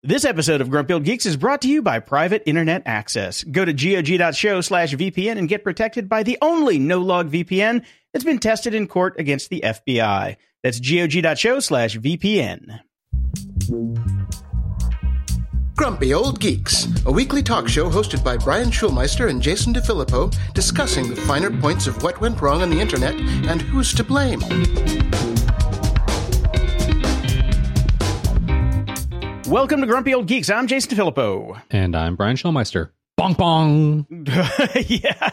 This episode of Grumpy Old Geeks is brought to you by Private Internet Access. Go to gog.show/VPN and get protected by the only no-log VPN that's been tested in court against the FBI. That's gog.show/VPN. Grumpy Old Geeks, a weekly talk show hosted by Brian Schulmeister and Jason DeFilippo, discussing the finer points of what went wrong on the internet and who's to blame. Welcome to Grumpy Old Geeks. I'm Jason DeFilippo. And I'm Brian Schulmeister. Bong bong. Yeah.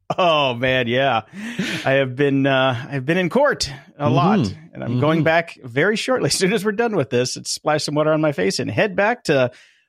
Oh man, yeah. I've been in court a lot, and I'm going back very shortly. As soon as we're done with this, it's splash some water on my face and head back to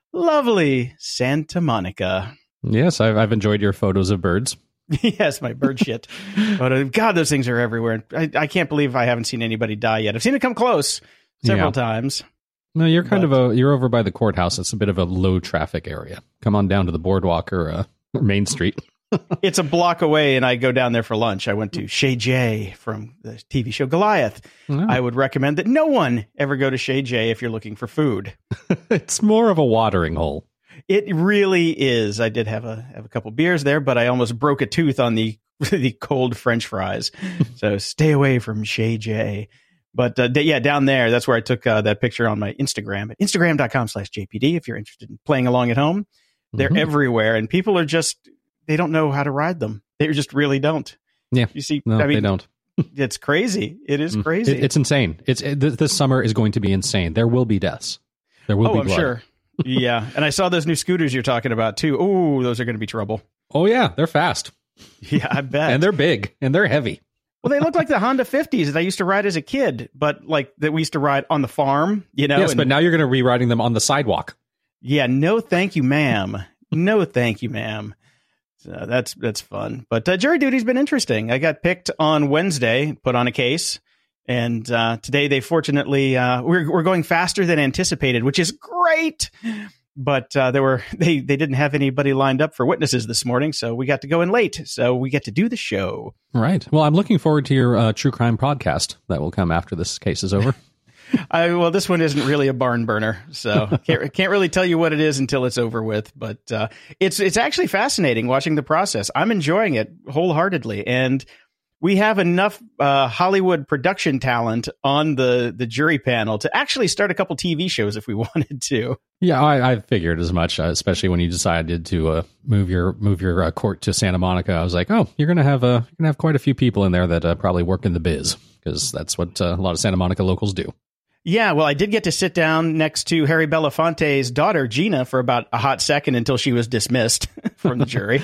lovely Santa Monica. Yes, I've enjoyed your photos of birds. Yes, my bird shit. But God, those things are everywhere. I can't believe I haven't seen anybody die yet. I've seen it come close several times. No, you're you're over by the courthouse. It's a bit of a low traffic area. Come on down to the boardwalk or Main Street. It's a block away, and I go down there for lunch. I went to Shay J from the TV show Goliath. Oh. I would recommend that no one ever go to Shay J if you're looking for food. It's more of a watering hole. It really is. I did have a couple beers there, but I almost broke a tooth on the cold French fries. So stay away from Shay J. But yeah, down there, that's where I took that picture on my Instagram at instagram.com/JPD. If you're interested in playing along at home, they're everywhere, and people are they don't know how to ride them. They just really don't. Yeah. You see, no, they don't. It's crazy. It is crazy. It's insane. This summer is going to be insane. There will be deaths. There will be blood. I'm sure. Yeah. And I saw those new scooters you're talking about too. Oh, those are going to be trouble. Oh yeah. They're fast. Yeah, I bet. And they're big and they're heavy. Well, they look like the Honda 50s that I used to ride as a kid, but like that we used to ride on the farm, you know? Yes, but now you're going to be riding them on the sidewalk. Yeah. No, thank you, ma'am. No, thank you, ma'am. So that's fun. But jury duty's been interesting. I got picked on Wednesday, put on a case. And today they fortunately, we're going faster than anticipated, which is great. But they didn't have anybody lined up for witnesses this morning, so we got to go in late. So we get to do the show. Right. Well, I'm looking forward to your true crime podcast that will come after this case is over. Well, this one isn't really a barn burner, so can't really tell you what it is until it's over with. But it's actually fascinating watching the process. I'm enjoying it wholeheartedly, and we have enough Hollywood production talent on the jury panel to actually start a couple TV shows if we wanted to. Yeah, I figured as much, especially when you decided to move your court to Santa Monica. I was like, oh, you're gonna have quite a few people in there that probably work in the biz, because that's what a lot of Santa Monica locals do. Yeah, well, I did get to sit down next to Harry Belafonte's daughter, Gina, for about a hot second until she was dismissed from the jury.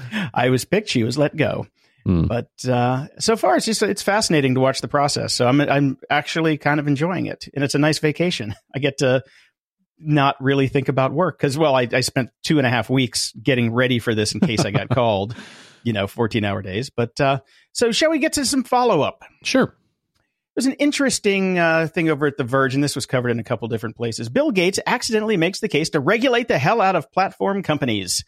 I was picked, she was let go. But so far, it's fascinating to watch the process. So I'm actually kind of enjoying it, and it's a nice vacation. I get to not really think about work because, well, I spent 2.5 weeks getting ready for this in case I got called, 14-hour days. But so shall we get to some follow up? Sure. There's an interesting thing over at The Verge, and this was covered in a couple different places. Bill Gates accidentally makes the case to regulate the hell out of platform companies.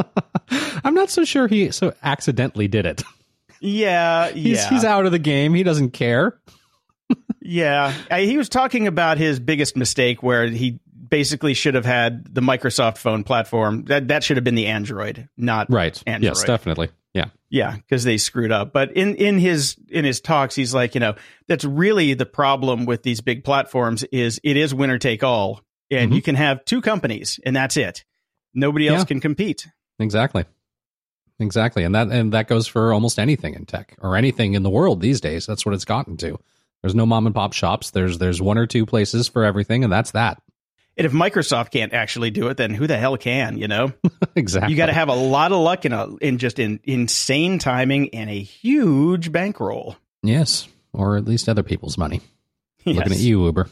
I'm not so sure he so accidentally did it. Yeah. He's out of the game. He doesn't care. Yeah. He was talking about his biggest mistake where he basically should have had the Microsoft phone platform. That should have been the Android, not right. Android. Yes, definitely. Yeah. Yeah, because they screwed up. But in his talks, he's like, that's really the problem with these big platforms is it is winner take all. And you can have two companies and that's it. Nobody else can compete. Exactly. And that goes for almost anything in tech or anything in the world these days. That's what it's gotten to. There's no mom and pop shops. There's one or two places for everything, and that's that. And if Microsoft can't actually do it, then who the hell can, Exactly. You got to have a lot of luck in insane timing and a huge bankroll. Yes, or at least other people's money. Yes. Looking at you, Uber.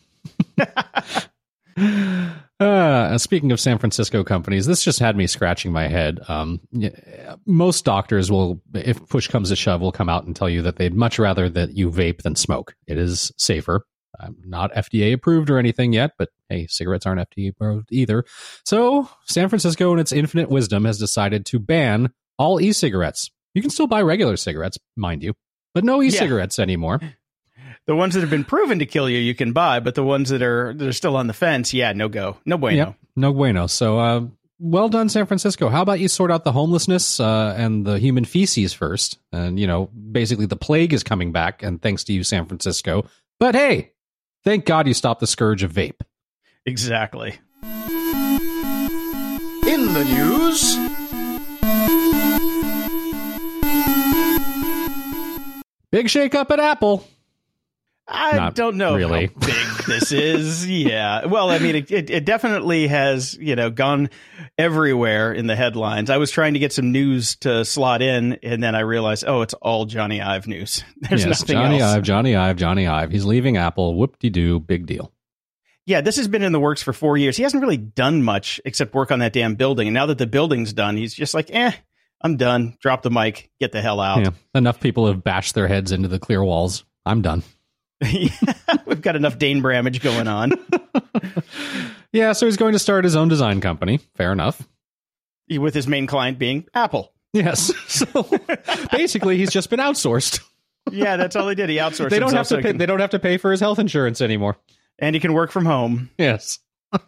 Speaking of San Francisco companies, this just had me scratching my head. Most doctors will, if push comes to shove, will come out and tell you that they'd much rather that you vape than smoke. It is safer. Not FDA approved or anything yet, but hey, cigarettes aren't FDA approved either. So San Francisco, in its infinite wisdom, has decided to ban all e-cigarettes. You can still buy regular cigarettes, mind you, but no e-cigarettes anymore. The ones that have been proven to kill you, you can buy, but the ones that are still on the fence, yeah, no go. No bueno. Yep, no bueno. So, well done, San Francisco. How about you sort out the homelessness and the human feces first? And, basically the plague is coming back, and thanks to you, San Francisco. But hey, thank God you stopped the scourge of vape. Exactly. In the news... Big shakeup at Apple. I don't know really. how big this is. Yeah. Well, I mean, it definitely has, gone everywhere in the headlines. I was trying to get some news to slot in, and then I realized, it's all Johnny Ive news. There's nothing else. Johnny Ive. He's leaving Apple. Whoop-de-doo. Big deal. Yeah, this has been in the works for 4 years. He hasn't really done much except work on that damn building. And now that the building's done, he's just like, I'm done. Drop the mic. Get the hell out. Yeah, enough people have bashed their heads into the clear walls. I'm done. Yeah, we've got enough Dane Bramage going on. Yeah, so he's going to start his own design company. Fair enough. With his main client being Apple. Yes. So basically, he's just been outsourced. Yeah, that's all he did. He outsourced. They don't have to pay. They don't have to pay for his health insurance anymore. And he can work from home. Yes.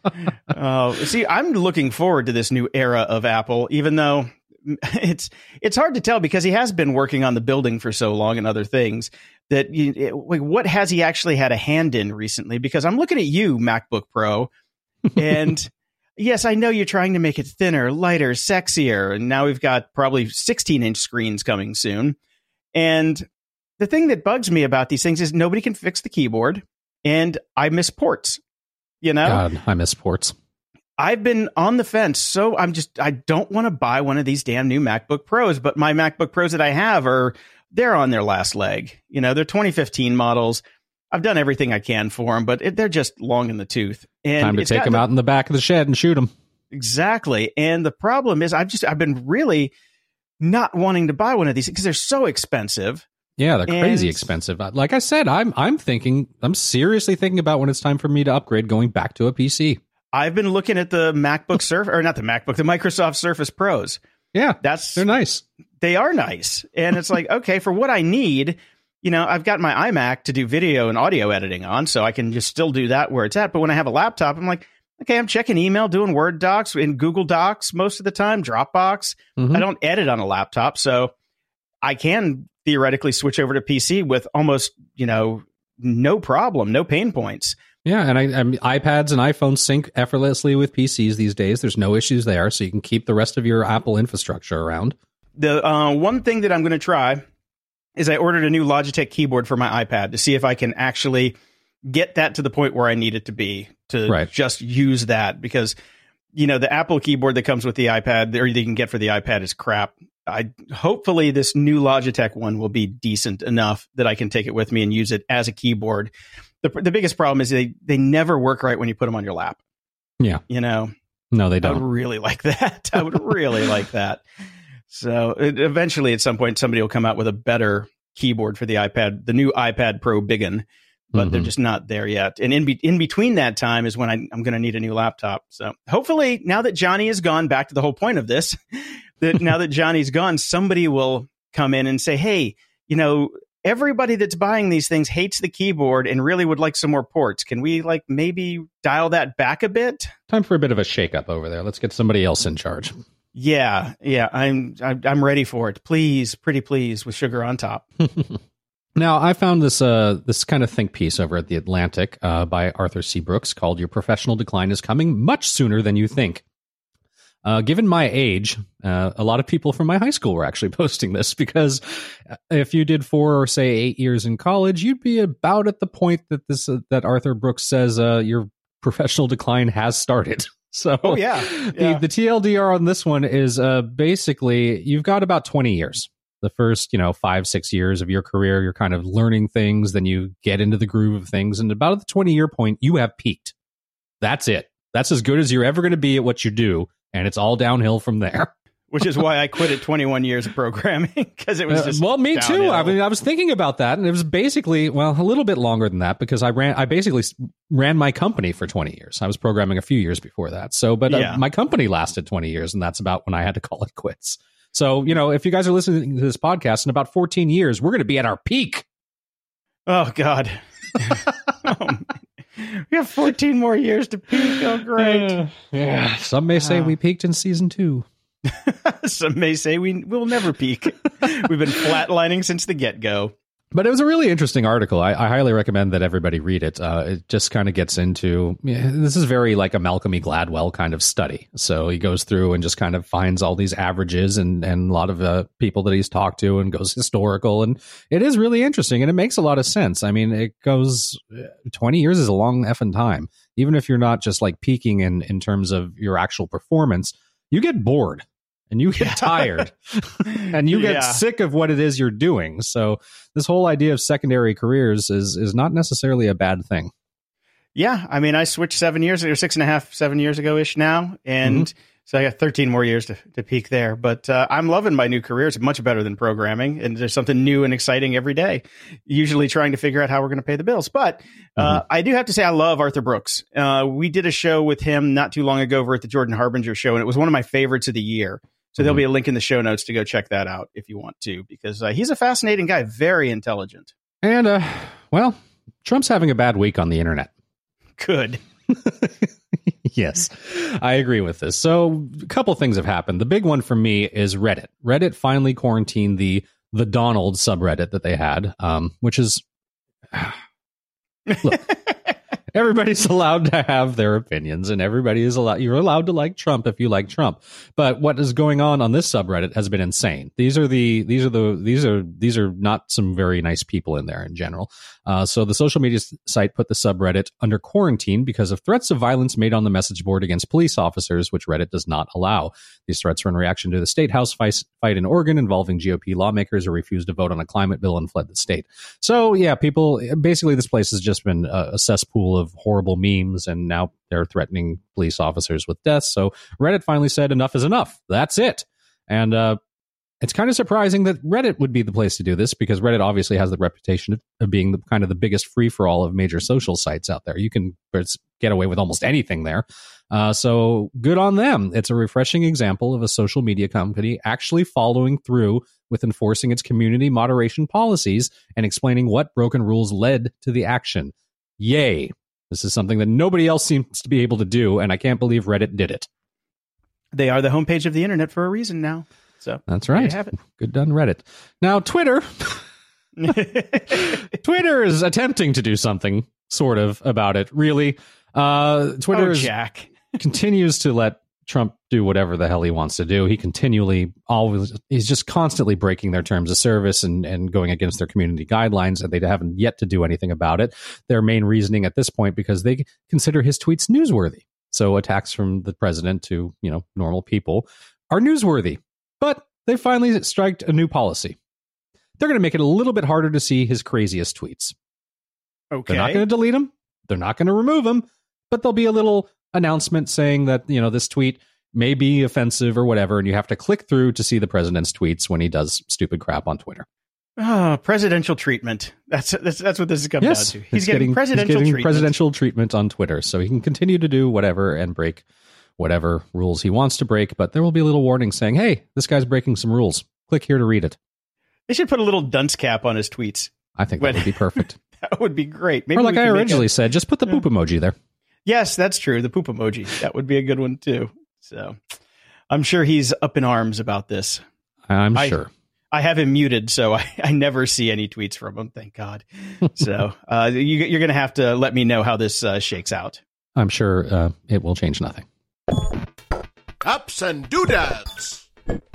See, I'm looking forward to this new era of Apple, even though it's hard to tell because he has been working on the building for so long and other things that what has he actually had a hand in recently? Because I'm looking at you, MacBook Pro, and yes, I know you're trying to make it thinner, lighter, sexier, and now we've got probably 16-inch screens coming soon. And the thing that bugs me about these things is nobody can fix the keyboard, and I miss ports. God, I miss ports. I've been on the fence, so I don't want to buy one of these damn new MacBook Pros, but my MacBook Pros that I have they're on their last leg. They're 2015 models. I've done everything I can for them, but they're just long in the tooth. And time to take them out in the back of the shed and shoot them. Exactly. And the problem is I've been really not wanting to buy one of these because they're so expensive. Yeah, they're crazy expensive. Like I said, I'm seriously thinking about when it's time for me to upgrade going back to a PC. I've been looking at the MacBook Surface, or not the MacBook, the Microsoft Surface Pros. Yeah, they're nice. They are nice. And it's like, okay, for what I need, I've got my iMac to do video and audio editing on, so I can just still do that where it's at. But when I have a laptop, I'm like, okay, I'm checking email, doing Word docs in Google Docs most of the time, Dropbox. Mm-hmm. I don't edit on a laptop, so I can theoretically switch over to PC with almost, no problem, no pain points. Yeah, and iPads and iPhones sync effortlessly with PCs these days. There's no issues there, so you can keep the rest of your Apple infrastructure around. The one thing that I'm going to try is I ordered a new Logitech keyboard for my iPad to see if I can actually get that to the point where I need it to be to just use that, because the Apple keyboard that comes with the iPad or that you can get for the iPad is crap. Hopefully this new Logitech one will be decent enough that I can take it with me and use it as a keyboard. The biggest problem is they never work right when you put them on your lap. Yeah. No, they don't. I would really like that. I would really like that. So eventually at some point, somebody will come out with a better keyboard for the iPad, the new iPad Pro Big 'Un, but they're just not there yet. And in between that time is when I'm going to need a new laptop. So hopefully now that Johnny is gone, back to the whole point of this, that now that Johnny's gone, somebody will come in and say, hey, everybody that's buying these things hates the keyboard and really would like some more ports. Can we maybe dial that back a bit? Time for a bit of a shakeup over there. Let's get somebody else in charge. Yeah. I'm ready for it. Please, pretty please, with sugar on top. Now, I found this kind of think piece over at The Atlantic by Arthur C. Brooks called "Your Professional Decline is Coming Much Sooner Than You Think." Given my age, a lot of people from my high school were actually posting this, because if you did 4 or say 8 years in college, you'd be about at the point that that Arthur Brooks says your professional decline has started. So the TLDR on this one is basically you've got about 20 years. The first, 5-6 years of your career, you're kind of learning things, then you get into the groove of things, and about at the 20-year point, you have peaked. That's it. That's as good as you're ever going to be at what you do. And it's all downhill from there. Which is why I quit at 21 years of programming, because it was just me downhill. Too. I mean, I was thinking about that, and it was basically, a little bit longer than that, because I basically ran my company for 20 years. I was programming a few years before that. So, but my company lasted 20 years, and that's about when I had to call it quits. So, if you guys are listening to this podcast in about 14 years, we're going to be at our peak. Oh, God. We have 14 more years to peak. Oh, great. Yeah. Some may say we peaked in season 2. Some may say we'll never peak. We've been flatlining since the get-go. But it was a really interesting article. I highly recommend that everybody read it. It just kind of gets into, this is very like a Malcolm E. Gladwell kind of study. So he goes through and just kind of finds all these averages and a lot of people that he's talked to and goes historical. And it is really interesting and it makes a lot of sense. I mean, it goes 20 years is a long effing time. Even if you're not just like peaking in terms of your actual performance, you get bored. And you get tired and you get sick of what it is you're doing. So this whole idea of secondary careers is not necessarily a bad thing. Yeah. I mean, I switched 7 years ago, 6.5, 7 years ago-ish now. And so I got 13 more years to peak there. But I'm loving my new career. It's much better than programming. And there's something new and exciting every day, usually trying to figure out how we're going to pay the bills. But I do have to say I love Arthur Brooks. We did a show with him not too long ago over at the Jordan Harbinger show, and it was one of my favorites of the year. So there'll be a link in the show notes to go check that out if you want to, because he's a fascinating guy, very intelligent. And, well, Trump's having a bad week on the internet. Good. Yes, I agree with this. So a couple things have happened. The big one for me is Reddit. Reddit finally quarantined the Donald subreddit that they had, which is... Look, everybody's allowed to have their opinions, and everybody is allowed. You're allowed to like Trump if you like Trump. But what is going on this subreddit has been insane. These are not some very nice people in there in general. So the social media site put the subreddit under quarantine because of threats of violence made on the message board against police officers, which Reddit does not allow. These threats are in reaction to the state house fight in Oregon involving GOP lawmakers who refused to vote on a climate bill and fled the state. So yeah, people, basically this place has just been a cesspool of horrible memes, and now they're threatening police officers with death. So Reddit finally said enough is enough. That's it. And it's kind of surprising that Reddit would be the place to do this, because Reddit obviously has the reputation of being the biggest free-for-all of major social sites out there. You can get away with almost anything there. So good on them. It's a refreshing example of a social media company actually following through with enforcing its community moderation policies and explaining what broken rules led to the action. Yay. This is something that nobody else seems to be able to do, and I can't believe Reddit did it. They are the homepage of the internet for a reason now. So that's right. Good done, Reddit. Now, Twitter. Twitter is attempting to do something sort of about it, really. Twitter Jack continues to let Trump do whatever the hell he wants to do. He's just constantly breaking their terms of service and going against their community guidelines, and they haven't yet to do anything about it. Their main reasoning at this point, because they consider his tweets newsworthy. So attacks from the president to, normal people are newsworthy. But they finally striked a new policy. They're going to make it a little bit harder to see his craziest tweets. Okay. They're not going to delete them. They're not going to remove them. But there'll be a little announcement saying that, this tweet may be offensive or whatever, and you have to click through to see the president's tweets when he does stupid crap on Twitter. Presidential treatment. That's what this is coming down to. He's getting presidential treatment on Twitter, so he can continue to do whatever and break whatever rules he wants to break, but there will be a little warning saying, hey, this guy's breaking some rules. Click here to read it. They should put a little dunce cap on his tweets. I think that would be perfect. That would be great. Maybe or like I originally said, just put the poop emoji there. Yes, that's true. The poop emoji. That would be a good one, too. So I'm sure he's up in arms about this. I'm sure. I have him muted, so I never see any tweets from him, thank God. So you're going to have to let me know how this shakes out. I'm sure it will change nothing. Ups and doodads.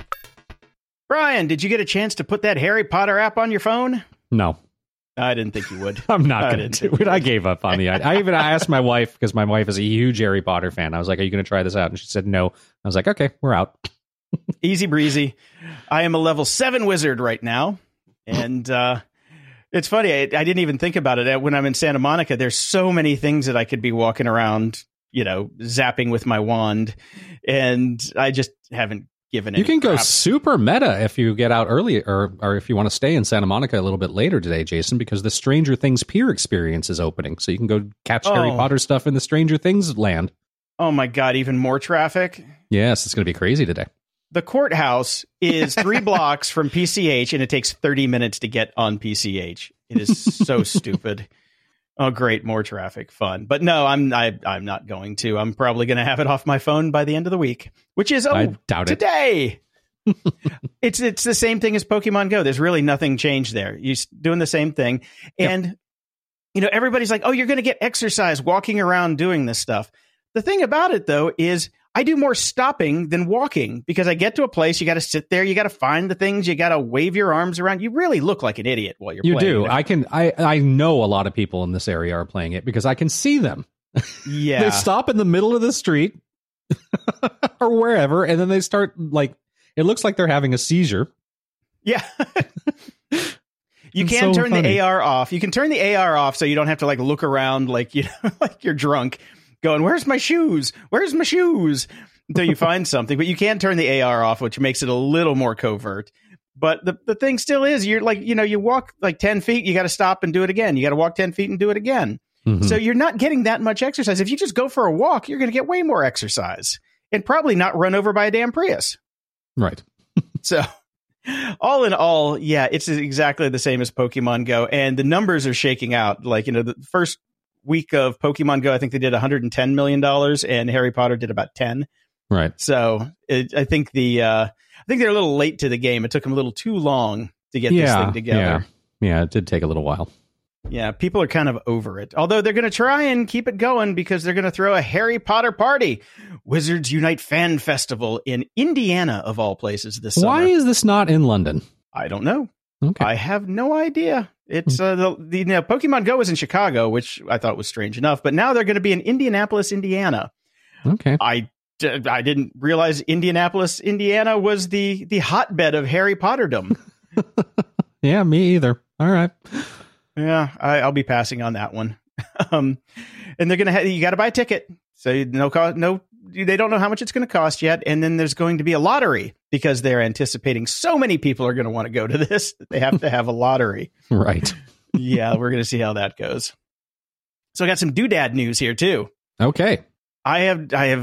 Brian, did you get a chance to put that Harry Potter app on your phone? No. I didn't think you would. I'm not going to do it. I gave up on the idea. I asked my wife, because my wife is a huge Harry Potter fan. I was like, are you going to try this out? And she said no. I was like, okay, we're out. Easy breezy. I am a level 7 wizard right now. And it's funny. I didn't even think about it. When I'm in Santa Monica, there's so many things that I could be walking around, zapping with my wand. And I just haven't given it. You can go super meta if you get out early, or if you want to stay in Santa Monica a little bit later today, Jason, because the Stranger Things Pier experience is opening. So you can go catch Harry Potter stuff in the Stranger Things land. Oh my God, even more traffic? Yes, it's going to be crazy today. The courthouse is 3 blocks from PCH, and it takes 30 minutes to get on PCH. It is so stupid. Oh, great. More traffic. Fun. But no, I'm not going to. I'm probably going to have it off my phone by the end of the week, which is, I doubt today. It's the same thing as Pokemon Go. There's really nothing changed there. You're doing the same thing. And, everybody's like, oh, you're going to get exercise walking around doing this stuff. The thing about it, though, is I do more stopping than walking because I get to a place. You got to sit there. You got to find the things. You got to wave your arms around. You really look like an idiot while you're playing. You do. I know a lot of people in this area are playing it because I can see them. Yeah. They stop in the middle of the street or wherever, and then they start it looks like they're having a seizure. Yeah. You can turn the AR off. You can turn the AR off so you don't have to look around like you're drunk going, where's my shoes? Where's my shoes? Until you find something. But you can turn the AR off, which makes it a little more covert. But the thing still is, you're you walk 10 feet, you got to stop and do it again. You got to walk 10 feet and do it again. Mm-hmm. So you're not getting that much exercise. If you just go for a walk, you're going to get way more exercise and probably not run over by a damn Prius. Right. So all in all, yeah, it's exactly the same as Pokemon Go. And the numbers are shaking out. The first week of Pokemon Go, I think they did $110 million and Harry Potter did about 10. Right. So I think they're a little late to the game. It took them a little too long to get this thing together. Yeah, it did take a little while. Yeah, people are kind of over it. Although they're going to try and keep it going because they're going to throw a Harry Potter party. Wizards Unite Fan Festival in Indiana, of all places, this summer. Why is this not in London? I don't know. Okay. I have no idea. It's Pokemon Go was in Chicago, which I thought was strange enough. But now they're going to be in Indianapolis, Indiana. Okay. I didn't realize Indianapolis, Indiana was the hotbed of Harry Potterdom. Yeah, me either. All right. Yeah, I'll be passing on that one. And they're going to you got to buy a ticket. So they don't know how much it's going to cost yet. And then there's going to be a lottery because they're anticipating so many people are going to want to go to this. They have to have a lottery. Right. Yeah, we're going to see how that goes. So I got some doodad news here too. Okay. I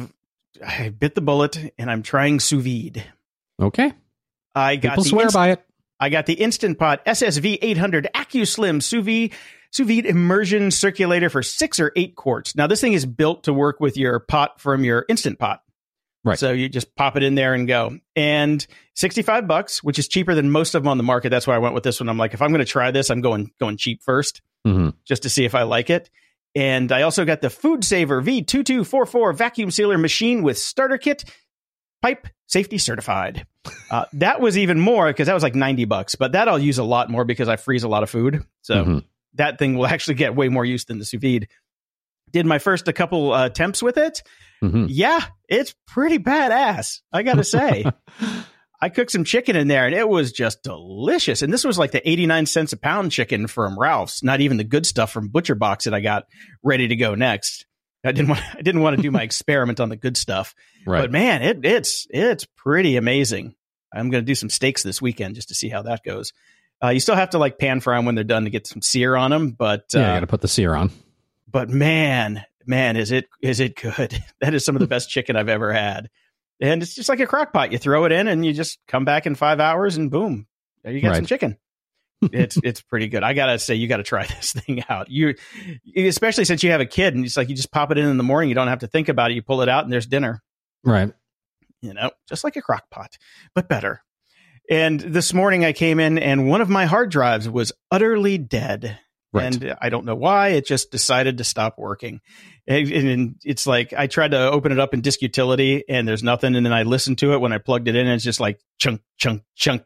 bit the bullet and I'm trying sous vide. Okay. People swear by it. I got the Instant Pot SSV 800 AccuSlim sous vide immersion circulator for 6 or 8 quarts. Now, this thing is built to work with your pot from your Instant Pot. Right. So you just pop it in there and go. And $65, which is cheaper than most of them on the market. That's why I went with this one. I'm like, if I'm going to try this, I'm going cheap first, just to see if I like it. And I also got the Food Saver V2244 vacuum sealer machine with starter kit, pipe safety certified. That was even more because that was like $90, but that I'll use a lot more because I freeze a lot of food. So that thing will actually get way more use than the sous vide. Did my first a couple attempts with it. Yeah, it's pretty badass. I got to say, I cooked some chicken in there and it was just delicious. And this was like the 89 cents a pound chicken from Ralph's, not even the good stuff from Butcher Box that I got ready to go next. I didn't want to do my experiment on the good stuff, right. But man, it's pretty amazing. I'm going to do some steaks this weekend just to see how that goes. You still have to like pan fry them when they're done to get some sear on them, but you got to put the sear on. But man, is it good? That is some of the best chicken I've ever had, and it's just like a crock pot. You throw it in, and you just come back in 5 hours, and boom, there you got some chicken. It's pretty good. I gotta say, you got to try this thing out. Especially since you have a kid, and it's like you just pop it in the morning. You don't have to think about it. You pull it out, and there's dinner. Right. Just like a crock pot, but better. And this morning I came in, and one of my hard drives was utterly dead. Right. And I don't know why. It just decided to stop working. And it's like I tried to open it up in Disk Utility, and there's nothing. And then I listened to it when I plugged it in, and it's just like chunk, chunk, chunk.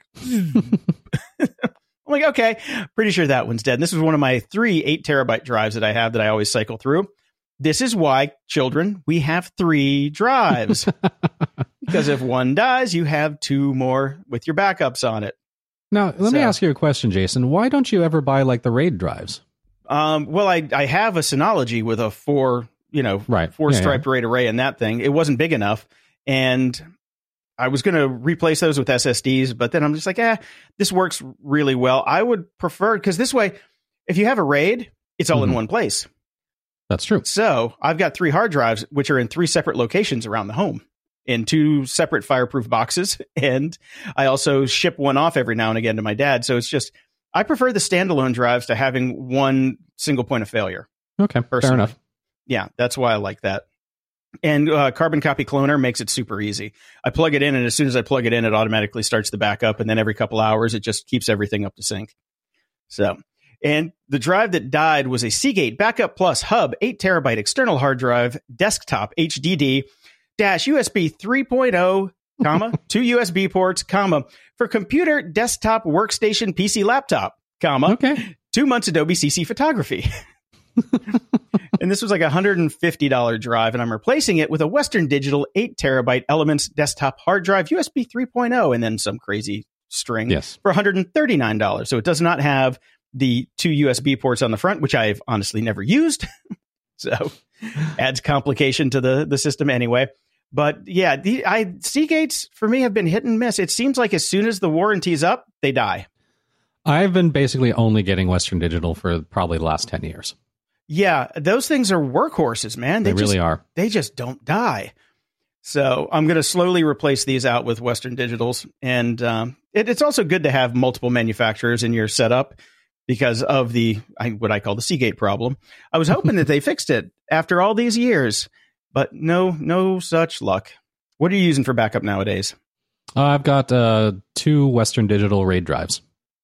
I'm like, okay, pretty sure that one's dead. And this is one of my 3 8 terabyte drives that I have that I always cycle through. This is why, children, we have 3 drives. Because if one dies, you have 2 more with your backups on it. Now, let me ask you a question, Jason. Why don't you ever buy like the RAID drives? Well, I have a Synology with a 4 striped RAID array in that thing. It wasn't big enough. And I was going to replace those with SSDs, but then I'm just like, this works really well. I would prefer, because this way, if you have a RAID, it's all in one place. That's true. So I've got 3 hard drives, which are in 3 separate locations around the home in 2 separate fireproof boxes. And I also ship one off every now and again to my dad. So it's just, I prefer the standalone drives to having one single point of failure. Okay, personally. fair enough. Yeah, that's why I like that. And Carbon Copy Cloner makes it super easy. I plug it in, and as soon as I plug it in, it automatically starts the backup. And then every couple hours, it just keeps everything up to sync. So, and the drive that died was a Seagate Backup Plus Hub 8 terabyte external hard drive, desktop HDD, USB 3.0, comma, 2 USB ports, comma, for computer, desktop, workstation, PC, laptop, comma, 2 months Adobe CC photography. And this was like a $150 drive, and I'm replacing it with a Western Digital 8 terabyte Elements desktop hard drive, USB 3.0, and then some crazy string for $139. So it does not have the 2 USB ports on the front, which I've honestly never used. So adds complication to the system anyway. But yeah, Seagates for me have been hit and miss. It seems like as soon as the warranty's up, they die. I've been basically only getting Western Digital for probably the last 10 years. Yeah, those things are workhorses, man. They really are. They just don't die. So I'm going to slowly replace these out with Western Digitals. And it's also good to have multiple manufacturers in your setup because of what I call the Seagate problem. I was hoping that they fixed it after all these years, but no such luck. What are you using for backup nowadays? I've got 2 Western Digital RAID drives.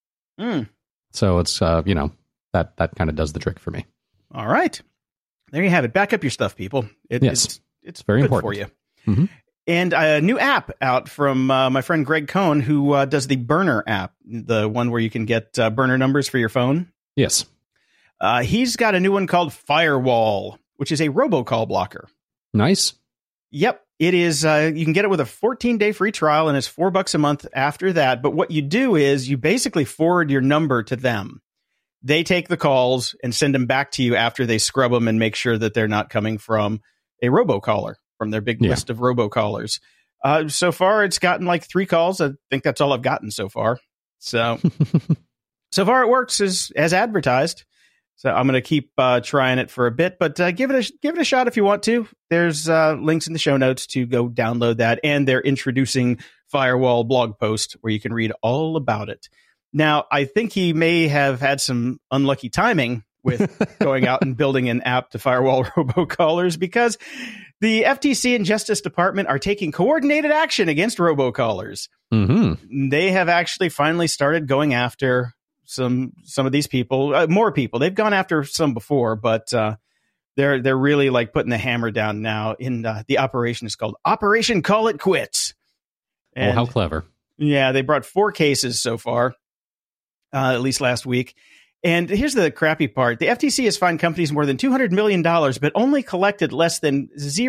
So it's, that kind of does the trick for me. All right. There you have it. Back up your stuff, people. It's very good important for you. Mm-hmm. And a new app out from my friend Greg Cohn, who does the Burner app, the one where you can get burner numbers for your phone. Yes. He's got a new one called Firewall, which is a robocall blocker. Nice. Yep. It is. You can get it with a 14-day free trial, and it's $4 a month after that. But what you do is you basically forward your number to them. They take the calls and send them back to you after they scrub them and make sure that they're not coming from a robocaller, from their big list of robocallers. So far, it's gotten like 3 calls. I think that's all I've gotten so far. So far it works as advertised. So I'm going to keep trying it for a bit, but give it a shot if you want to. There's links in the show notes to go download that, and they're introducing Firewall blog post where you can read all about it. Now, I think he may have had some unlucky timing with going out and building an app to firewall robocallers, because the FTC and Justice Department are taking coordinated action against robocallers. Mm-hmm. They have actually finally started going after some of these people, more people. They've gone after some before, but they're really like putting the hammer down now. In the operation is called Operation Call It Quits. And, how clever! Yeah, they brought 4 cases so far, at least last week. And here's the crappy part. The FTC has fined companies more than $200 million, but only collected less than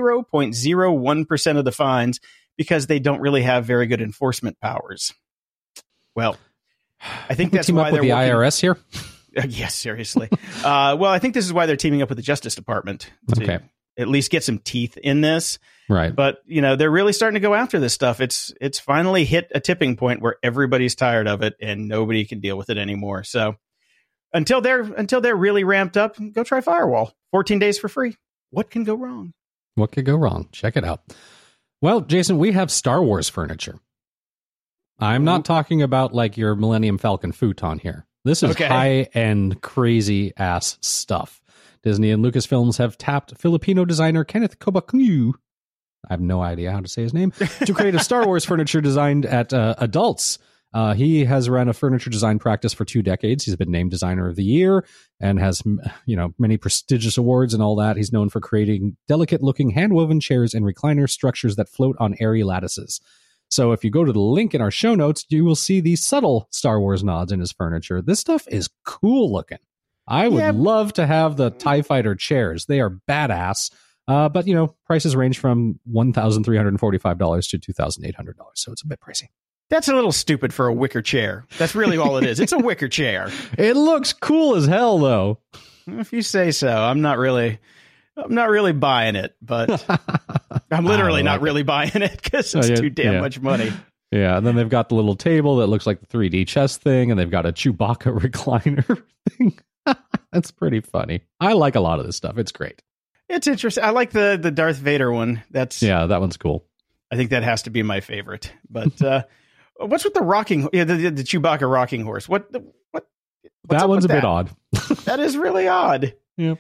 0.01% of the fines because they don't really have very good enforcement powers. Well, I think that's why they're the IRS here. Yes, seriously. Well, I think this is why they're teaming up with the Justice Department to at least get some teeth in this. Right. But, they're really starting to go after this stuff. It's finally hit a tipping point where everybody's tired of it and nobody can deal with it anymore. So until they're really ramped up, go try Firewall. 14 days for free. What can go wrong? What could go wrong? Check it out. Well, Jason, we have Star Wars furniture. I'm not talking about like your Millennium Falcon futon here. This is high-end, crazy-ass stuff. Disney and Lucasfilms have tapped Filipino designer Kenneth Cobacu, I have no idea how to say his name, to create a Star Wars furniture designed at adults. He has run a furniture design practice for 2 decades. He's been named Designer of the Year and has, many prestigious awards and all that. He's known for creating delicate-looking hand-woven chairs and recliner structures that float on airy lattices. So if you go to the link in our show notes, you will see these subtle Star Wars nods in his furniture. This stuff is cool looking. I would love to have the TIE Fighter chairs. They are badass. But, prices range from $1,345 to $2,800. So it's a bit pricey. That's a little stupid for a wicker chair. That's really all it is. It's a wicker chair. It looks cool as hell, though. If you say so. I'm not really buying it, but I'm literally not really buying it because it's too damn much money. Yeah, and then they've got the little table that looks like the 3D chess thing, and they've got a Chewbacca recliner thing. That's pretty funny. I like a lot of this stuff. It's great. It's interesting. I like the Darth Vader one. That one's cool. I think that has to be my favorite. But what's with the rocking? Yeah, the Chewbacca rocking horse. What? That one's a bit odd. That is really odd. Yeah.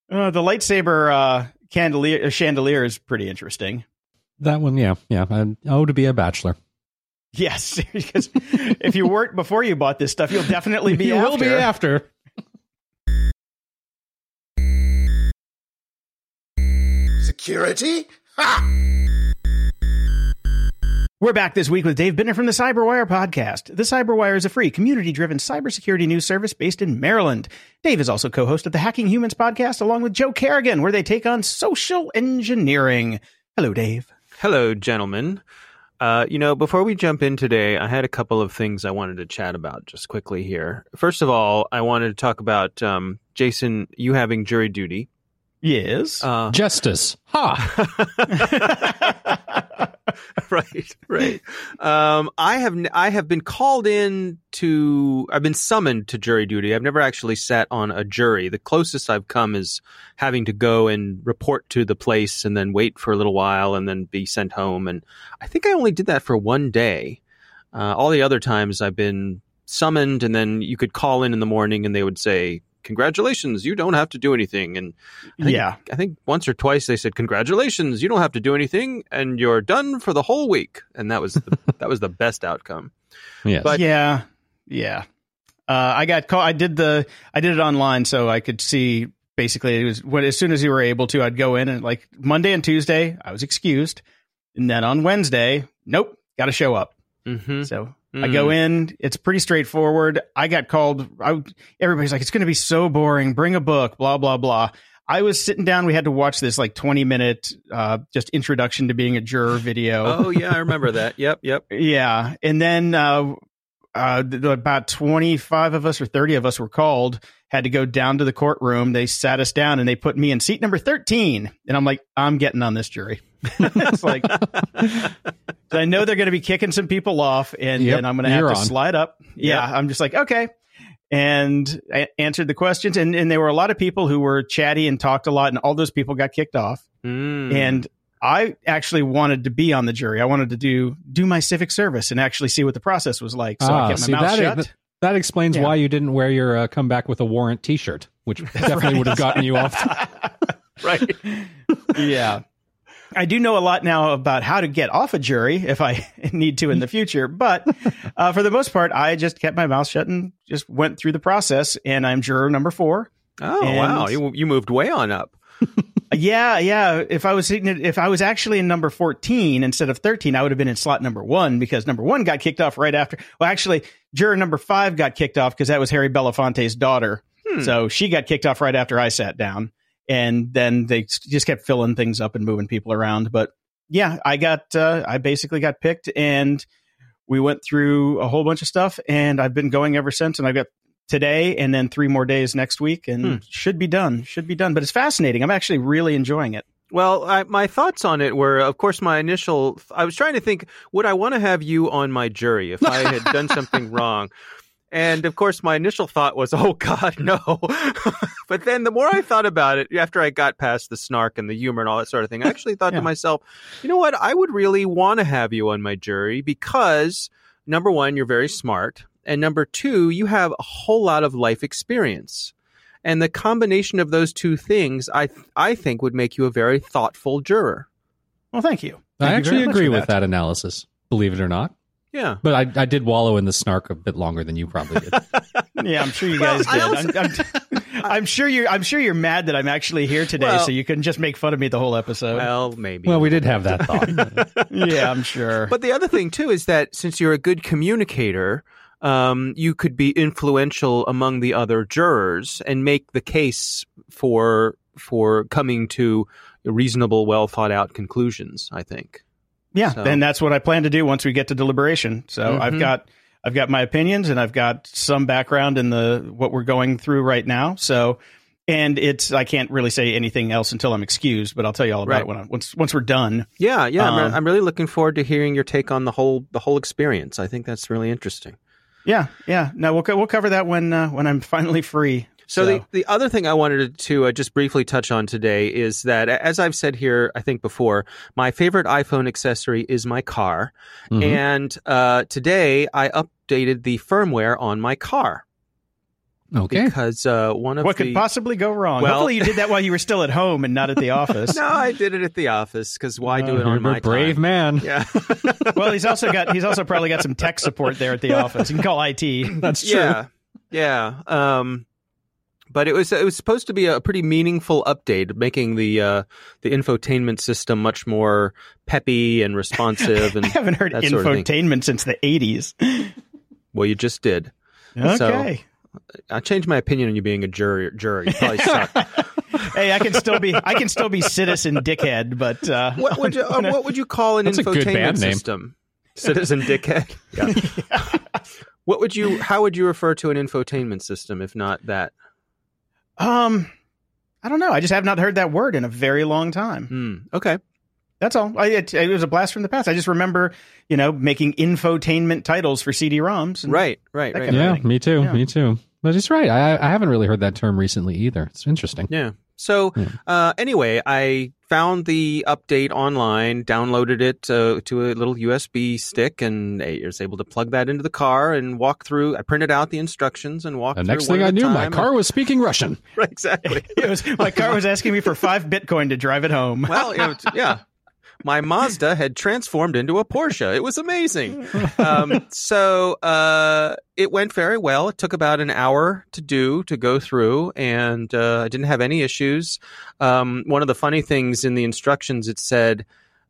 The lightsaber chandelier is pretty interesting. That one, yeah. To be a bachelor. Yes, because if you weren't before you bought this stuff, you'll definitely be after. You will be after. Security? Ha! We're back this week with Dave Bittner from the Cyberwire podcast. The Cyberwire is a free, community-driven cybersecurity news service based in Maryland. Dave is also co-host of the Hacking Humans podcast, along with Joe Kerrigan, where they take on social engineering. Hello, Dave. Hello, gentlemen. Before we jump in today, I had a couple of things I wanted to chat about just quickly here. First of all, I wanted to talk about, Jason, you having jury duty. Yes. Justice. Ha! Right. I have been called in I've been summoned to jury duty. I've never actually sat on a jury. The closest I've come is having to go and report to the place and then wait for a little while and then be sent home. And I think I only did that for one day. All the other times I've been summoned, and then you could call in the morning and they would say, congratulations, you don't have to do anything. And I think once or twice they said, congratulations, you don't have to do anything, and you're done for the whole week. And that was the best outcome. Yes. But yeah. I got called. I did it online, so I could see. Basically, it was as soon as you were able to, I'd go in, and like Monday and Tuesday, I was excused, and then on Wednesday, nope, got to show up. Mm-hmm. So I go in. It's pretty straightforward. I got called. Everybody's like, it's going to be so boring. Bring a book, blah, blah, blah. I was sitting down. We had to watch this like 20-minute just introduction to being a juror video. Oh, yeah, I remember that. Yep. Yeah. And then about 25 of us or 30 of us were called, had to go down to the courtroom. They sat us down and they put me in seat number 13. And I'm like, I'm getting on this jury. It's like, I know they're going to be kicking some people off, and then I'm going to have to slide up. Yeah, I'm just like, okay. And I answered the questions, and there were a lot of people who were chatty and talked a lot, and all those people got kicked off. And I actually wanted to be on the jury. I wanted to do my civic service and actually see what the process was like. So I kept my mouth shut. That explains why you didn't wear your come back with a warrant T-shirt, which definitely would have gotten you off. Right. Yeah. I do know a lot now about how to get off a jury if I need to in the future. But for the most part, I just kept my mouth shut and just went through the process. And I'm juror number 4. Oh, wow. You moved way on up. Yeah. If I was actually in number 14 instead of 13, I would have been in slot number 1, because number 1 got kicked off right after. Well, actually, juror number 5 got kicked off because that was Harry Belafonte's daughter. So she got kicked off right after I sat down. And then they just kept filling things up and moving people around. But yeah, I basically got picked, and we went through a whole bunch of stuff, and I've been going ever since. And I've got today and then 3 more days next week, and should be done. But it's fascinating. I'm actually really enjoying it. Well, my thoughts on it were, of course, I was trying to think, would I want to have you on my jury if I had done something wrong? And of course, my initial thought was, oh, God, no. But then the more I thought about it, after I got past the snark and the humor and all that sort of thing, I actually thought to myself, you know what? I would really want to have you on my jury because, number 1, you're very smart. And number 2, you have a whole lot of life experience. And the combination of those two things, I think, would make you a very thoughtful juror. Well, thank you. I actually agree with that analysis, believe it or not. Yeah. But I did wallow in the snark a bit longer than you probably did. Yeah, I'm sure you guys did. I'm sure you're mad that I'm actually here today, so you can just make fun of me the whole episode. Well, maybe. Well, we did have that thought. Yeah, I'm sure. But the other thing, too, is that since you're a good communicator, you could be influential among the other jurors and make the case for coming to reasonable, well thought out conclusions, I think. Yeah, and that's what I plan to do once we get to deliberation. So I've got my opinions, and I've got some background in what we're going through right now. So, and I can't really say anything else until I'm excused, but I'll tell you all about it once we're done. Yeah. I'm really looking forward to hearing your take on the whole experience. I think that's really interesting. Yeah. No, we'll cover that when I'm finally free. So the other thing I wanted to just briefly touch on today is that, as I've said here, I think before, my favorite iPhone accessory is my car. And today I updated the firmware on my car. Okay. Because one of What could possibly go wrong? Well- Hopefully you did that while you were still at home and not at the office. No, I did it at the office because why do it on my brave time? man. Yeah. Well, he's also probably got some tech support there at the office. You can call IT. That's true. Yeah. But it was supposed to be a pretty meaningful update, making the infotainment system much more peppy and responsive. And I haven't heard that sort of thing. infotainment since the 80s. Well, you just did. Okay. So, I changed my opinion on you being a jury. You probably suck. Hey, I can still be Citizen Dickhead, but What would you call an That's a good infotainment band name. system? Citizen Dickhead. Yeah. How would you refer to an infotainment system if not that? I don't know. I just have not heard that word in a very long time. Okay. That's all. It was a blast from the past. I just remember, making infotainment titles for CD-ROMs. And Right. Yeah, me too. Yeah. Me too. But he's right. I haven't really heard that term recently either. It's interesting. Yeah. So anyway, I found the update online, downloaded it to a little USB stick, and I was able to plug that into the car and walk through. I printed out the instructions and walked The through. next thing I knew, my car was speaking Russian. Right, exactly. My car was asking me for 5 Bitcoin to drive it home. Well, yeah. My Mazda had transformed into a Porsche. It was amazing. So it went very well. It took about an hour to go through, and I didn't have any issues. One of the funny things in the instructions, it said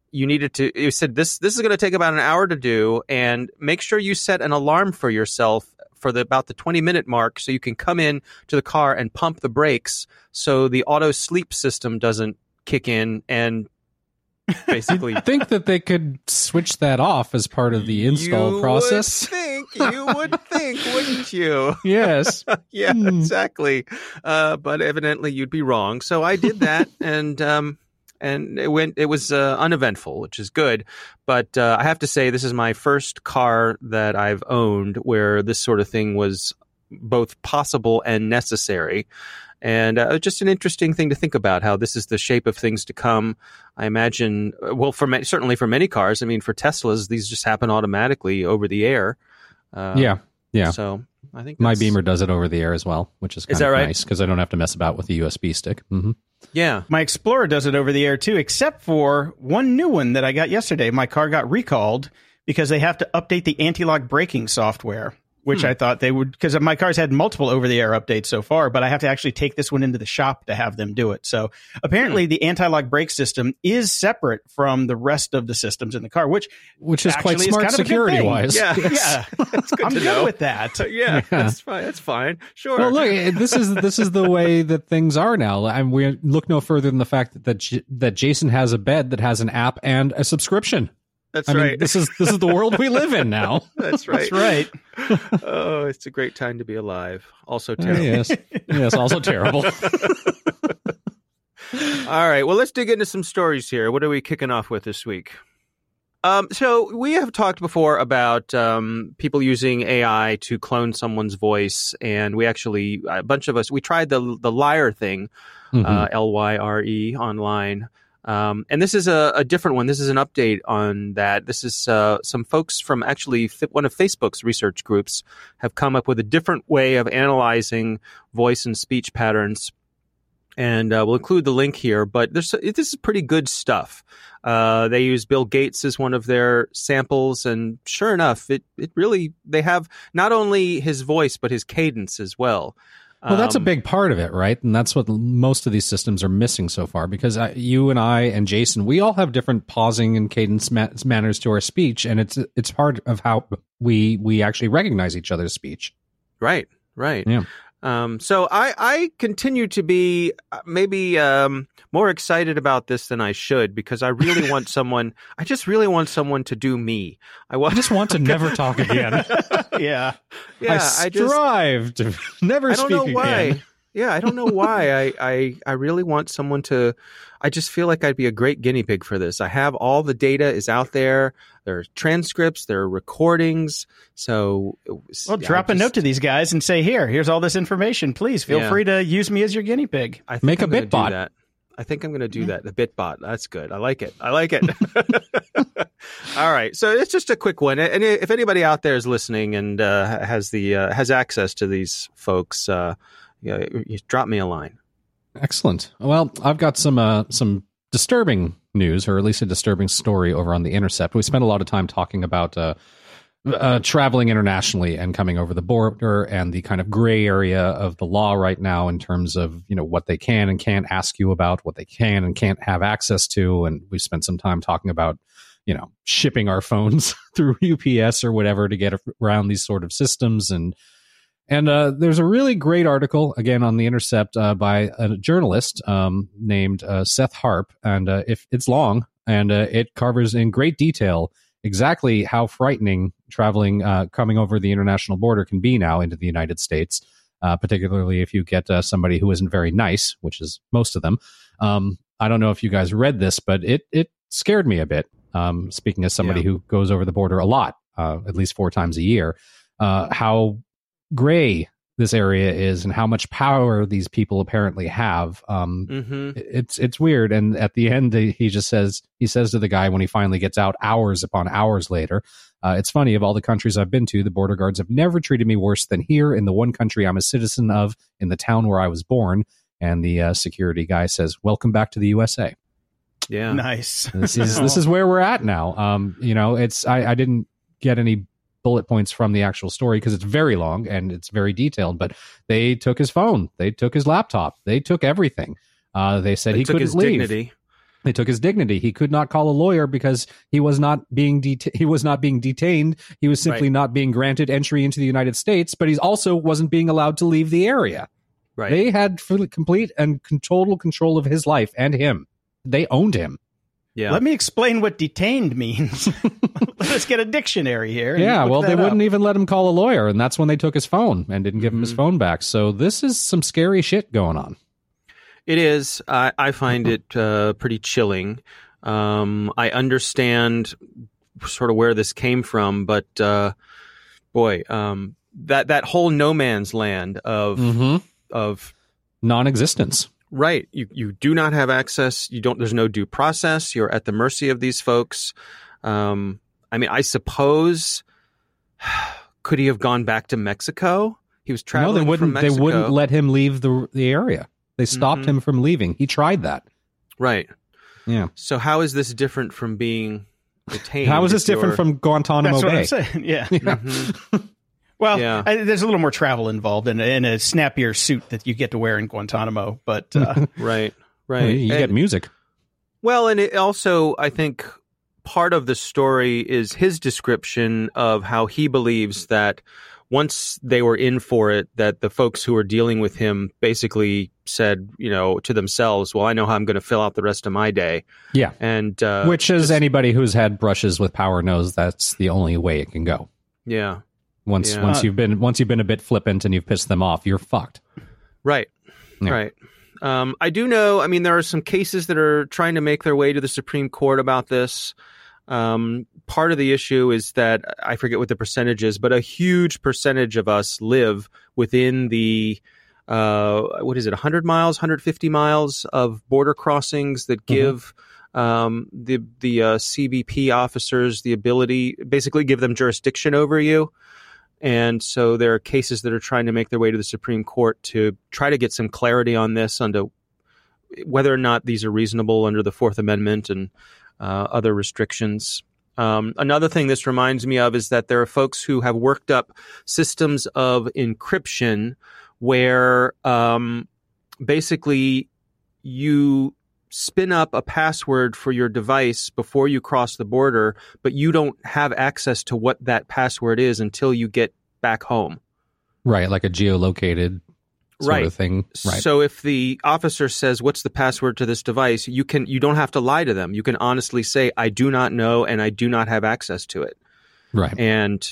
this is going to take about an hour to do, and make sure you set an alarm for yourself for about the 20-minute mark so you can come in to the car and pump the brakes so the auto sleep system doesn't kick in and basically Think that they could switch that off as part of the install process. You would think, wouldn't you? Yes. Yeah, exactly. But evidently you'd be wrong. So I did that, and it was uneventful, which is good. But I have to say, this is my first car that I've owned where this sort of thing was both possible and necessary. And just an interesting thing to think about, how this is the shape of things to come. I imagine, well, certainly for many cars. I mean, for Teslas, these just happen automatically over the air. Yeah. So I think My Beamer does it over the air as well, which is kind of right? nice because I don't have to mess about with the USB stick. Mm-hmm. Yeah. My Explorer does it over the air too, except for one new one that I got yesterday. My car got recalled because they have to update the anti-lock braking software, which I thought they would, because my car's had multiple over-the-air updates so far, but I have to actually take this one into the shop to have them do it. So apparently the anti-lock brake system is separate from the rest of the systems in the car, which is quite smart kind of security-wise. Yeah. Yeah, That's good I'm to good know. with that. Yeah, that's fine. That's fine. Sure. Well, look, this is the way that things are now. And we look no further than the fact that Jason has a bed that has an app and a subscription. That's I mean, right. this is the world we live in now. That's right. That's right. Oh, it's a great time to be alive. Also terrible. Yes, also terrible. All right. Well, let's dig into some stories here. What are we kicking off with this week? So we have talked before about people using AI to clone someone's voice, and we actually, a bunch of us, we tried the Lyre thing, Lyre online. And this is a different one. This is an update on that. This is some folks from actually one of Facebook's research groups have come up with a different way of analyzing voice and speech patterns. And we'll include the link here, but this is pretty good stuff. They use Bill Gates as one of their samples, and sure enough, it really, they have not only his voice, but his cadence as well. Well, that's a big part of it, right? And that's what most of these systems are missing so far, because you and I and Jason, we all have different pausing and cadence manners to our speech, and it's part of how we actually recognize each other's speech. Right. Yeah. So I continue to be maybe more excited about this than I should, because I really want someone. I just really want someone to do me. I just want to never talk again. Yeah. Yeah. I strive to never speak again. I don't know why. Yeah, I don't know why. I really want someone to. I just feel like I'd be a great guinea pig for this. I have all the data is out there. There are transcripts. There are recordings. So, well, drop a note to these guys and say, here's all this information. Please feel free to use me as your guinea pig. Make a BitBot. I think I'm going to do that. The BitBot. That's good. I like it. All right. So it's just a quick one. And if anybody out there is listening and has access to these folks, you drop me a line. Excellent. Well, I've got some disturbing news, or at least a disturbing story over on The Intercept. We spent a lot of time talking about traveling internationally and coming over the border and the kind of gray area of the law right now in terms of, what they can and can't ask you about, what they can and can't have access to. And we spent some time talking about, shipping our phones through UPS or whatever to get around these sort of systems. And there's a really great article, again, on The Intercept by a journalist named Seth Harp. And if it's long, and it covers in great detail exactly how frightening traveling, coming over the international border can be now into the United States, particularly if you get somebody who isn't very nice, which is most of them. I don't know if you guys read this, but it scared me a bit. Speaking as somebody who goes over the border a lot, at least 4 times a year, how gray this area is and how much power these people apparently have. It's weird. And at the end, he says to the guy when he finally gets out hours upon hours later, it's funny, of all the countries I've been to, the border guards have never treated me worse than here in the one country I'm a citizen of, in the town where I was born. And the security guy says, welcome back to the USA. Yeah. Nice. This is where we're at now. I didn't get any bullet points from the actual story because it's very long and it's very detailed, but they took his phone, they took his laptop, they took everything. They said he couldn't leave. Dignity. They took his dignity. He could not call a lawyer because he was not being detained. He was simply not being granted entry into the United States, but he also wasn't being allowed to leave the area. Right. They had complete and total control of his life and him. They owned him. Yeah. Let me explain what detained means. Let's get a dictionary here. Yeah, well, they wouldn't even let him call a lawyer, and that's when they took his phone and didn't give him his phone back. So this is some scary shit going on. It is. I find it pretty chilling. I understand sort of where this came from, but that whole no man's land of non-existence. Right. You do not have access. There's no due process. You're at the mercy of these folks. I suppose, could he have gone back to Mexico? He was traveling from Mexico. They wouldn't let him leave the area. They stopped him from leaving. He tried that. Right. Yeah. So how is this different from being detained? How is this different from Guantanamo Bay? That's what I'm saying. Yeah. Well, there's a little more travel involved in a snappier suit that you get to wear in Guantanamo, but right. You get music. Well, and it also, I think, part of the story is his description of how he believes that once they were in for it, that the folks who were dealing with him basically said, to themselves, well, I know how I'm going to fill out the rest of my day. Yeah. And which is anybody who's had brushes with power knows that's the only way it can go. Yeah. Once you've been a bit flippant and you've pissed them off, you're fucked. Right. Yeah. Right. I do know, there are some cases that are trying to make their way to the Supreme Court about this. Part of the issue is that, I forget what the percentage is, but a huge percentage of us live within the, 100 miles, 150 miles of border crossings that give the CBP officers the ability, basically give them jurisdiction over you. And so there are cases that are trying to make their way to the Supreme Court to try to get some clarity on this, onto whether or not these are reasonable under the Fourth Amendment and other restrictions. Another thing this reminds me of is that there are folks who have worked up systems of encryption where basically you spin up a password for your device before you cross the border, but you don't have access to what that password is until you get back home. Right, like a geolocated sort of thing. Right. So if the officer says, what's the password to this device, you don't have to lie to them. You can honestly say, I do not know and I do not have access to it. Right. And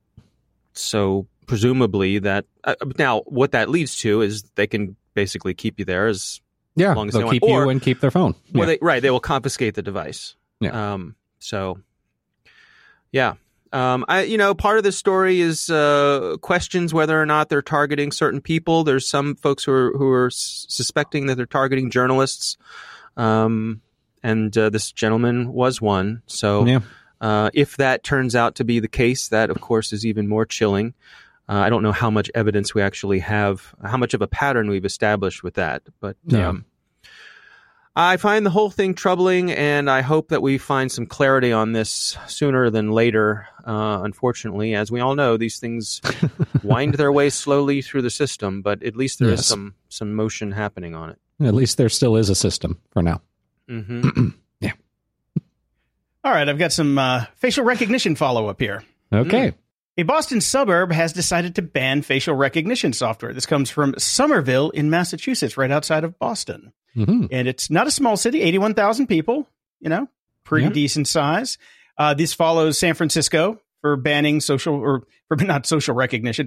so presumably that now what that leads to is they can basically keep you there as long as they'll keep you and keep their phone. Well, they will confiscate the device. Yeah. Part of this story is questions whether or not they're targeting certain people. There's some folks who are suspecting that they're targeting journalists. And this gentleman was one. So if that turns out to be the case, that, of course, is even more chilling. I don't know how much evidence we actually have, how much of a pattern we've established with that. But I find the whole thing troubling, and I hope that we find some clarity on this sooner than later. Unfortunately, as we all know, these things wind their way slowly through the system, but at least there is some motion happening on it. At least there still is a system for now. Mm-hmm. Yeah. All right, I've got some facial recognition follow-up here. Okay. A Boston suburb has decided to ban facial recognition software. This comes from Somerville in Massachusetts, right outside of Boston. Mm-hmm. And it's not a small city, 81,000 people, pretty decent size. This follows San Francisco for banning facial recognition.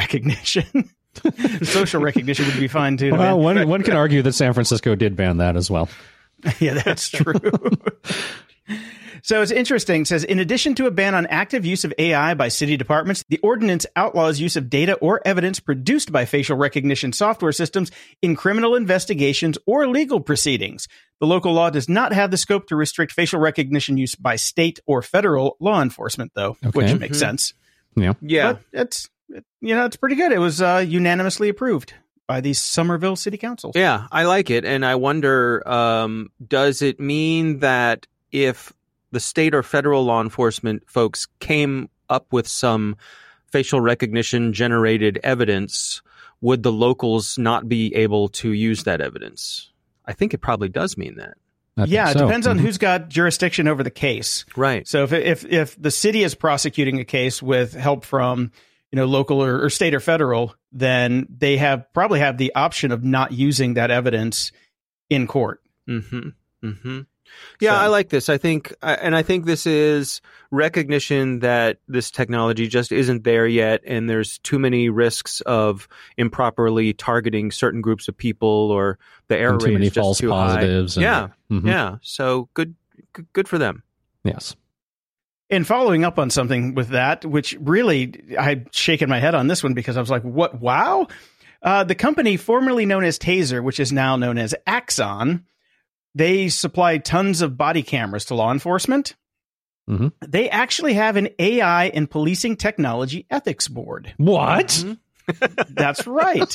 Social recognition would be fine, too. Well, one can argue that San Francisco did ban that as well. Yeah, that's true. So it's interesting. It says, in addition to a ban on active use of AI by city departments, the ordinance outlaws use of data or evidence produced by facial recognition software systems in criminal investigations or legal proceedings. The local law does not have the scope to restrict facial recognition use by state or federal law enforcement, though, which makes sense. Yeah. But it's pretty good. It was unanimously approved by the Somerville City Council. Yeah, I like it. And I wonder, does it mean that if the state or federal law enforcement folks came up with some facial recognition generated evidence, would the locals not be able to use that evidence? I think it probably does mean that. It depends on who's got jurisdiction over the case. Right. So if the city is prosecuting a case with help from local or state or federal, then they probably have the option of not using that evidence in court. Mm-hmm. Mm-hmm. Yeah, I like this. I think this is recognition that this technology just isn't there yet, and there's too many risks of improperly targeting certain groups of people, or the error rate is just too high. Yeah. So good for them. Yes. And following up on something with that, which really I'm shaking my head on this one because I was like, what? Wow. The company formerly known as Taser, which is now known as Axon, they supply tons of body cameras to law enforcement. Mm-hmm. They actually have an AI and policing technology ethics board. What? Mm-hmm. That's right.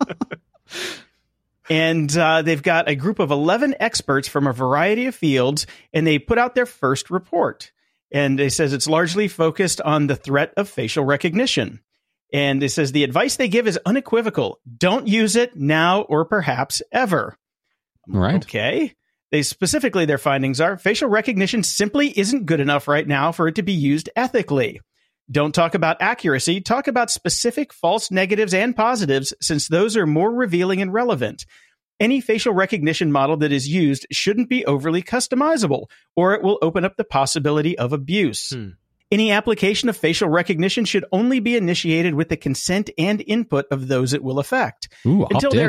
And they've got a group of 11 experts from a variety of fields, and they put out their first report. And it says it's largely focused on the threat of facial recognition. And it says the advice they give is unequivocal. Don't use it now or perhaps ever. Right. Okay. Their findings are facial recognition simply isn't good enough right now for it to be used ethically. Don't talk about accuracy. Talk about specific false negatives and positives, since those are more revealing and relevant. Any facial recognition model that is used shouldn't be overly customizable, or it will open up the possibility of abuse. Any application of facial recognition should only be initiated with the consent and input of those it will affect. Until there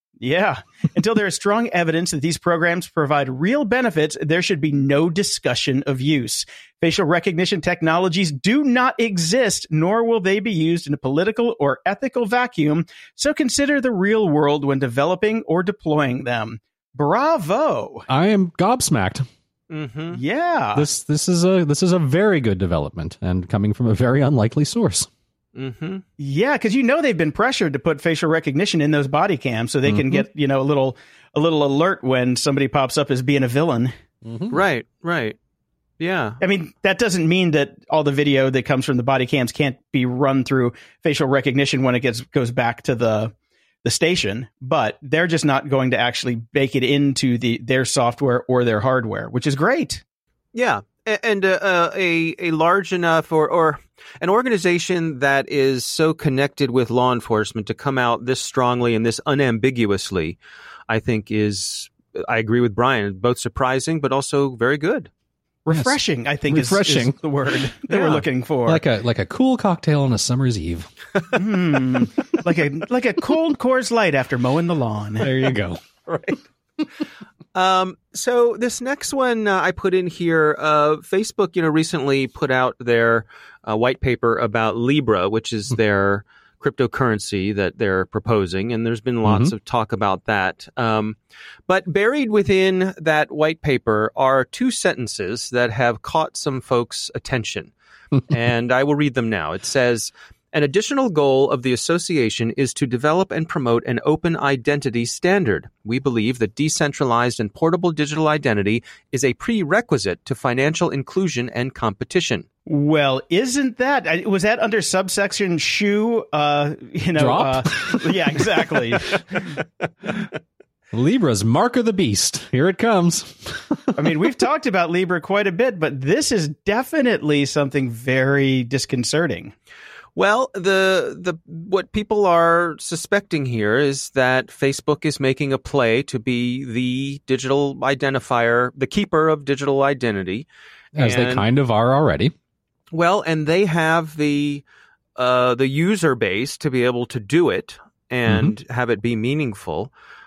is strong evidence that these programs provide real benefits, there should be no discussion of use. Facial recognition technologies do not exist, nor will they be used in a political or ethical vacuum, so consider the real world when developing or deploying them. Bravo! I am gobsmacked. Mm-hmm. Yeah. This is a very good development, and coming from a very unlikely source. Mm-hmm. Yeah, because they've been pressured to put facial recognition in those body cams so they can get a little alert when somebody pops up as being a villain. Mm-hmm. Right. Yeah. I mean, that doesn't mean that all the video that comes from the body cams can't be run through facial recognition when it goes back to the station, but they're just not going to actually bake it into their software or their hardware, which is great. Yeah. And a large enough or an organization that is so connected with law enforcement to come out this strongly and this unambiguously, I think I agree with Brian, both surprising but also very good. Refreshing, I think, is the word that we're looking for. Like a cool cocktail on a summer's eve. Like a cold Coors Light after mowing the lawn. There you go. Right. So this next one I put in here, Facebook, recently put out their white paper about Libra, which is their cryptocurrency that they're proposing, and there's been lots of talk about that. But buried within that white paper are 2 sentences that have caught some folks' attention, and I will read them now. It says, "An additional goal of the association is to develop and promote an open identity standard. We believe that decentralized and portable digital identity is a prerequisite to financial inclusion and competition." Well, isn't that, was that under subsection shoe? Drop? Yeah, exactly. Libra's mark of the beast. Here it comes. I mean, we've talked about Libra quite a bit, but this is definitely something very disconcerting. Well, the what people are suspecting here is that Facebook is making a play to be the digital identifier, the keeper of digital identity. As they kind of are already. Well, and they have the user base to be able to do it and have it be meaningful.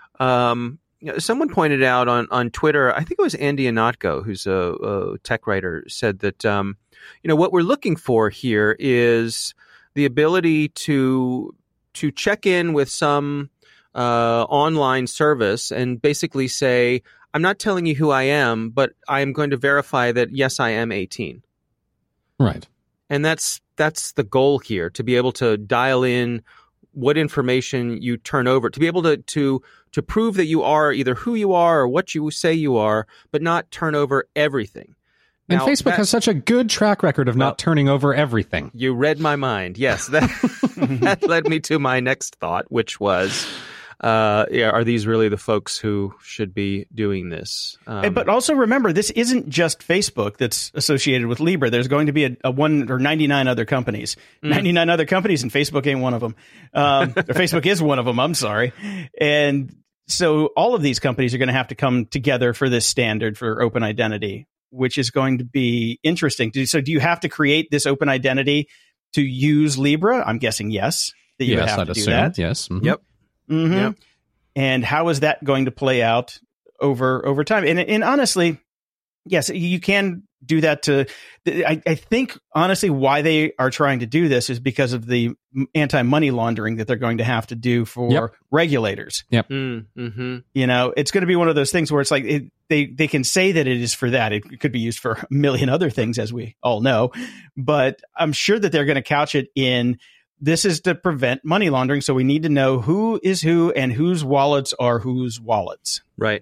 Someone pointed out on Twitter, I think it was Andy Anatko, who's a tech writer, said that what we're looking for here is the ability to check in with some online service and basically say, I'm not telling you who I am, but I am going to verify that, yes, I am 18. Right. And that's the goal here, to be able to dial in what information you turn over, to be able to prove that you are either who you are or what you say you are, but not turn over everything. And now, Facebook has such a good track record of not turning over everything. You read my mind. Yes, that led me to my next thought, which was, are these really the folks who should be doing this? But also remember, this isn't just Facebook that's associated with Libra. There's going to be a 99 other companies. 99 other companies, and Facebook ain't one of them. Or Facebook is one of them, I'm sorry. And so all of these companies are going to have to come together for this standard for open identity, which is going to be interesting. So do you have to create this open identity to use Libra? I'm guessing yes. That you would have to do that. Yes. Mm-hmm. Yep. Mm-hmm. Yep. And how is that going to play out over time? And honestly, yes, you can do that I think, honestly, why they are trying to do this is because of the anti-money laundering that they're going to have to do for regulators. Yep. Mm-hmm. It's going to be one of those things where it's like they can say that it is for that. It could be used for a million other things, as we all know. But I'm sure that they're going to couch it in, this is to prevent money laundering. So we need to know who is who and whose wallets are whose wallets. Right.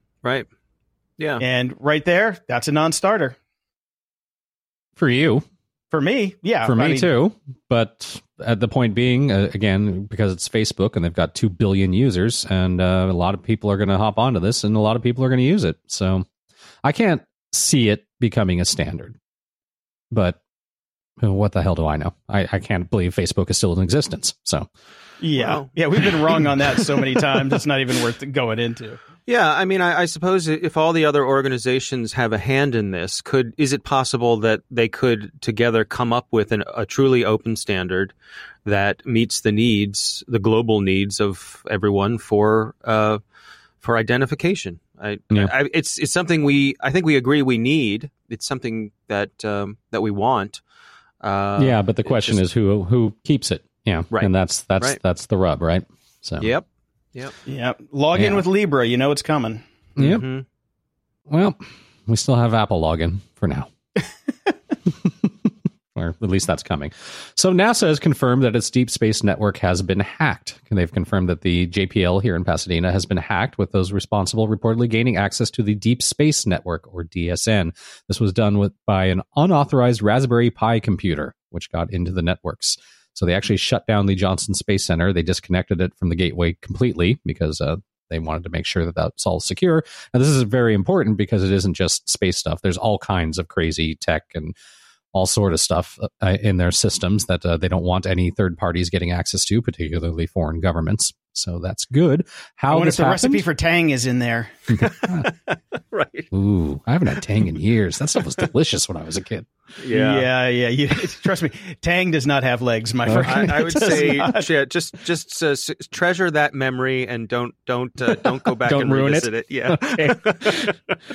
Yeah. And right there, that's a non-starter. For you. For me, yeah. For me, too. But at the point being, again, because it's Facebook and they've got 2 billion users, and a lot of people are going to hop onto this, and a lot of people are going to use it. So I can't see it becoming a standard. But what the hell do I know? I can't believe Facebook is still in existence. So yeah, we've been wrong on that so many times. It's not even worth going into. Yeah, I mean, I suppose if all the other organizations have a hand in this, is it possible that they could together come up with a truly open standard that meets the global needs of everyone for identification? It's something I think we agree we need. It's something that we want. But the question is who keeps it? Yeah, right. And that's the rub, right? So Yep. Log in with Libra. You know it's coming. Yep. Mm-hmm. Well, we still have Apple login for now. Or at least that's coming. So NASA has confirmed that its deep space network has been hacked. And they've confirmed that the JPL here in Pasadena has been hacked, with those responsible reportedly gaining access to the Deep Space Network, or DSN. This was done by an unauthorized Raspberry Pi computer, which got into the networks. So they actually shut down the Johnson Space Center. They disconnected it from the gateway completely because they wanted to make sure that that's all secure. And this is very important because it isn't just space stuff. There's all kinds of crazy tech and all sort of stuff in their systems that they don't want any third parties getting access to, particularly foreign governments. So that's good. I wonder if the recipe for Tang is in there. Right. Ooh, I haven't had Tang in years. That stuff was delicious when I was a kid. Yeah. Trust me, Tang does not have legs, my friend. I would say, just treasure that memory and don't go back and revisit it. Yeah.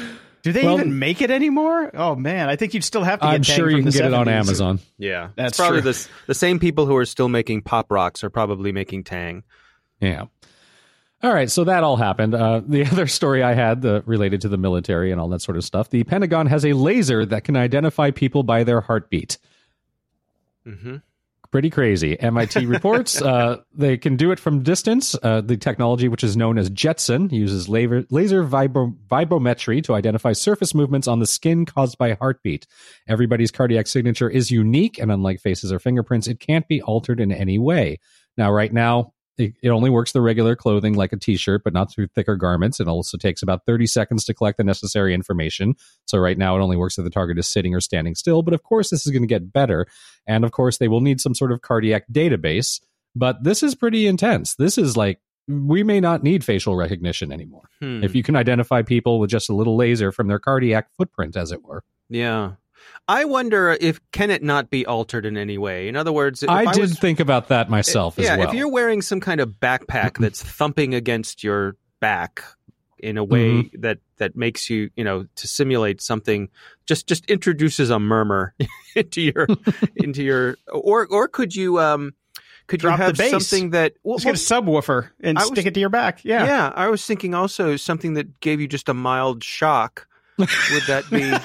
Do they even make it anymore? Oh man, I think you'd still have to get I'm Tang sure from you can the get it on 70s. Amazon. Yeah, That's it's probably true. the same people who are still making Pop Rocks are probably making Tang. Yeah. All right, so that all happened. The other story I had related to the military and all that sort of stuff. The Pentagon has a laser that can identify people by their heartbeat. Mm-hmm. Pretty crazy. MIT reports they can do it from distance. The technology, which is known as Jetson, uses laser vibrometry to identify surface movements on the skin caused by heartbeat. Everybody's cardiac signature is unique, and unlike faces or fingerprints, it can't be altered in any way. Now, right now, it only works the regular clothing like a t-shirt, but not through thicker garments. It also takes about 30 seconds to collect the necessary information. So right now it only works if the target is sitting or standing still. But of course, this is going to get better. And of course, they will need some sort of cardiac database. But this is pretty intense. This is like, we may not need facial recognition anymore. If you can identify people with just a little laser from their cardiac footprint, as it were. Yeah. I wonder can it not be altered in any way? In other words, I did think about that myself as well. Yeah, if you're wearing some kind of backpack that's thumping against your back in a way that makes you, to simulate something, just introduces a murmur into your or could you Drop have the bass. Something that Just get a subwoofer and stick it to your back. Yeah. Yeah, I was thinking also something that gave you just a mild shock. Would that be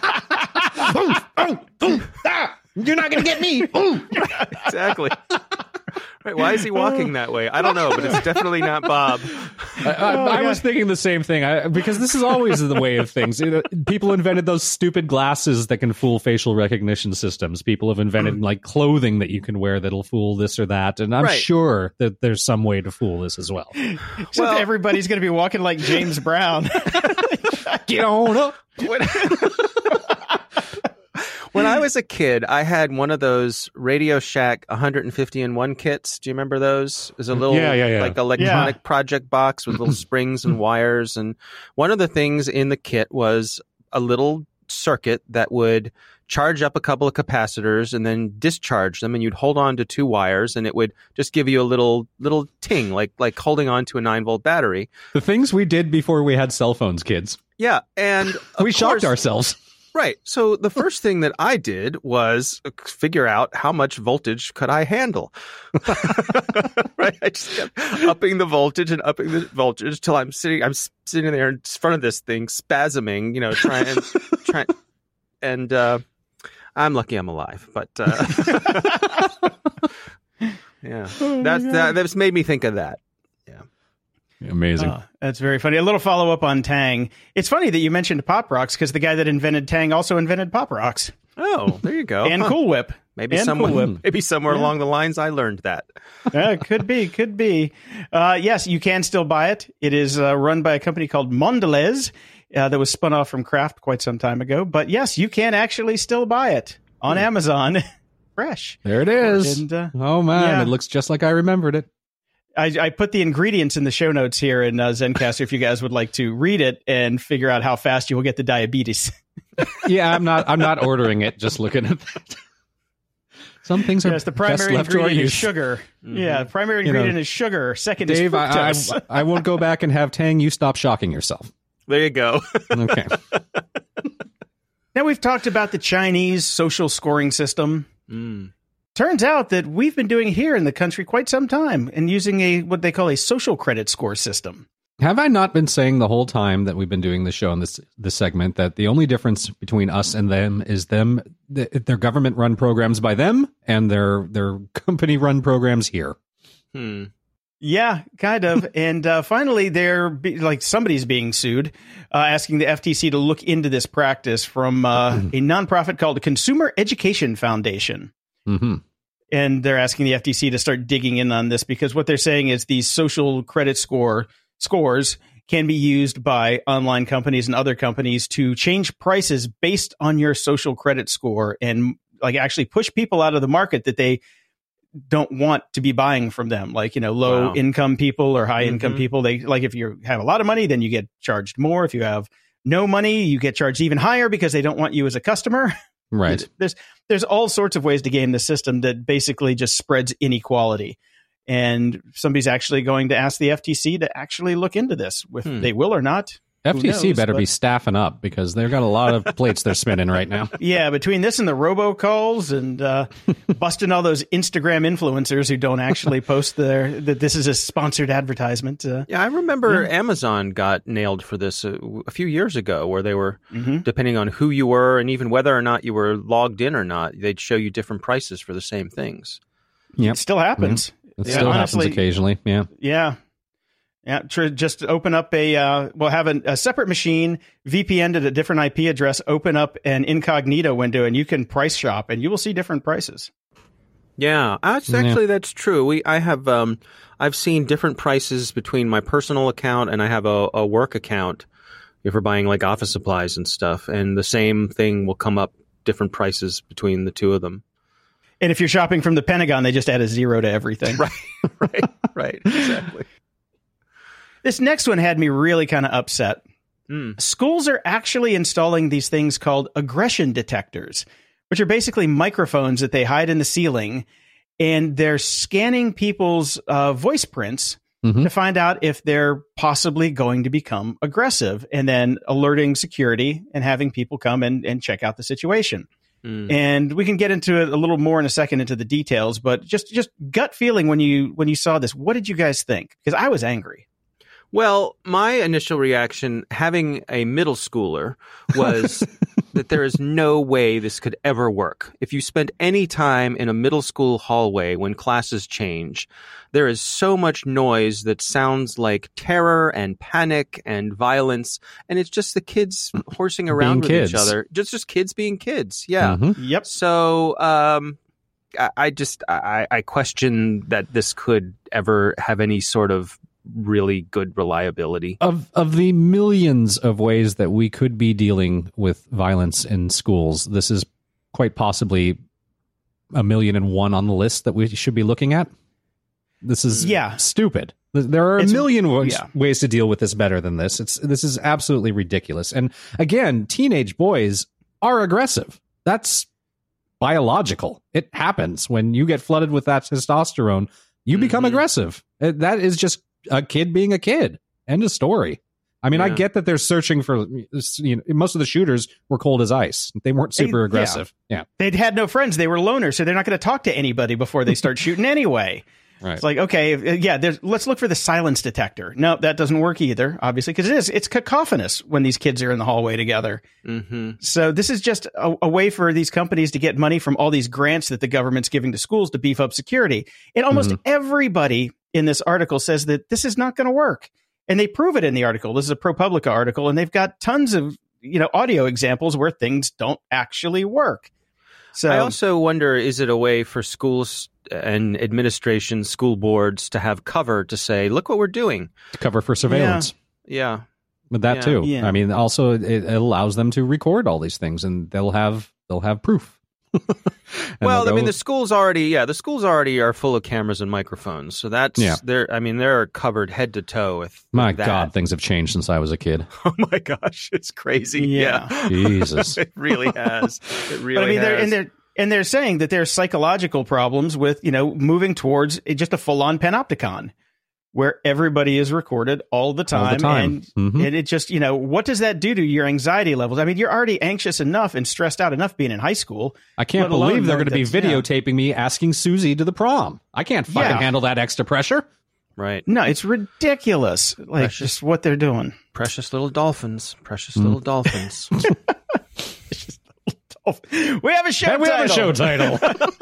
You're not going to get me. Exactly. Right, why is he walking that way? I don't know, but it's definitely not Bob. I was thinking the same thing, because this is always the way of things. People invented those stupid glasses that can fool facial recognition systems. People have invented like clothing that you can wear that'll fool this or that, and I'm sure that there's some way to fool this as well. Except everybody's going to be walking like James Brown. Get on up. When I was a kid, I had one of those Radio Shack 150-in-1 kits. Do you remember those? It was a little like electronic project box with little springs and wires. And one of the things in the kit was a little circuit that would charge up a couple of capacitors and then discharge them. And you'd hold on to two wires and it would just give you a little ting, like holding on to a 9-volt battery. The things we did before we had cell phones, kids. Yeah. And we shocked ourselves. Right. So the first thing that I did was figure out how much voltage could I handle. Right. I just kept upping the voltage till I'm sitting there in front of this thing, spasming, trying. And I'm lucky I'm alive. But yeah, that's made me think of that. Amazing. That's very funny. A little follow up on Tang. It's funny that you mentioned Pop Rocks because the guy that invented Tang also invented Pop Rocks. Oh, there you go. And Cool Whip. Maybe somewhere along the lines I learned that. Could be. Yes, you can still buy it. It is run by a company called Mondelez that was spun off from Kraft quite some time ago. But yes, you can actually still buy it on Amazon. Fresh. There it is. And, it looks just like I remembered it. I put the ingredients in the show notes here in Zencastr if you guys would like to read it and figure out how fast you will get the diabetes. Yeah, I'm not ordering it. Just looking at that. Some things are the primary best left to our ingredient is use. sugar. Yeah, the primary ingredient is sugar. Second Dave, is fructose. I won't go back and have Tang. You stop shocking yourself. There you go. Okay. Now we've talked about the Chinese social scoring system. Turns out that we've been doing here in the country quite some time and using what they call a social credit score system. Have I not been saying the whole time that we've been doing this show in this segment that the only difference between us and them is their government run programs by them and their company run programs here? Yeah, kind of. And finally, somebody's being sued, asking the FTC to look into this practice from a nonprofit called the Consumer Education Foundation. Mm-hmm. And they're asking the FTC to start digging in on this because what they're saying is these social credit scores can be used by online companies and other companies to change prices based on your social credit score and actually push people out of the market that they don't want to be buying from them. Low income people or high income people. They if you have a lot of money, then you get charged more. If you have no money, you get charged even higher because they don't want you as a customer. Right. There's all sorts of ways to game the system that basically just spreads inequality. And somebody's actually going to ask the FTC to actually look into this. If they will or not, FTC knows, better but- be staffing up because they've got a lot of plates they're spinning right now. Yeah, between this and the robocalls and busting all those Instagram influencers who don't actually post that this is a sponsored advertisement. Yeah, I remember Amazon got nailed for this a few years ago, where they were, depending on who you were and even whether or not you were logged in or not, they'd show you different prices for the same things. Yep. It still happens. It still happens occasionally. Yeah. Yeah. Yeah, just open up we'll have a separate machine, VPN to a different IP address, open up an incognito window, and you can price shop, and you will see different prices. Yeah, that's true. I've seen different prices between my personal account and I have a work account if we're buying like office supplies and stuff, and the same thing will come up, different prices between the two of them. And if you're shopping from the Pentagon, they just add a 0 to everything. Right, exactly. This next one had me really kind of upset. Schools are actually installing these things called aggression detectors, which are basically microphones that they hide in the ceiling, and they're scanning people's voice prints to find out if they're possibly going to become aggressive, and then alerting security and having people come and check out the situation. And we can get into it a little more in a second, into the details, but just gut feeling when you saw this, what did you guys think? Because I was angry. Well, my initial reaction, having a middle schooler, was that there is no way this could ever work. If you spend any time in a middle school hallway when classes change, there is so much noise that sounds like terror and panic and violence, and it's just the kids horsing around with each other. Just kids being kids. Yeah. Yep. So I question that this could ever have any sort of really good reliability. Of the millions of ways that we could be dealing with violence in schools, this is quite possibly 1,000,001 on the list that we should be looking at. This is stupid. There are a million ways to deal with this better than this. This is absolutely ridiculous. And again, teenage boys are aggressive. That's biological. It happens when you get flooded with that testosterone. You become aggressive. That is just a kid being a kid. End of story. I mean, I get that they're searching for, most of the shooters were cold as ice. They weren't super aggressive. Yeah. They'd had no friends. They were loners, so they're not going to talk to anybody before they start shooting anyway. Right. It's like, okay, let's look for the silence detector. No, that doesn't work either, obviously, because it's cacophonous when these kids are in the hallway together. So this is just a way for these companies to get money from all these grants that the government's giving to schools to beef up security. And almost everybody in this article says that this is not going to work. And they prove it in the article. This is a ProPublica article, and they've got tons of audio examples where things don't actually work. So I also wonder, is it a way for schools and administration, school boards to have cover to say, look what we're doing? Cover for surveillance. Yeah. With that too. Yeah. I mean, also it allows them to record all these things, and they'll have proof. Well, I mean, the schools already are full of cameras and microphones, so that's they're covered head to toe with my that. God, things have changed since I was a kid. Oh my gosh, it's crazy. Yeah. Jesus, it really has. It really but, I mean, has. they're saying that there's psychological problems with moving towards just a full-on panopticon, where everybody is recorded all the time. And it just, what does that do to your anxiety levels? I mean, you're already anxious enough and stressed out enough being in high school. I can't believe they're going to be videotaping me asking Susie to the prom. I can't fucking handle that extra pressure. Right. No, it's ridiculous. Like, just what they're doing. Precious little dolphins. Precious little dolphins. We have a show title. We have a show title.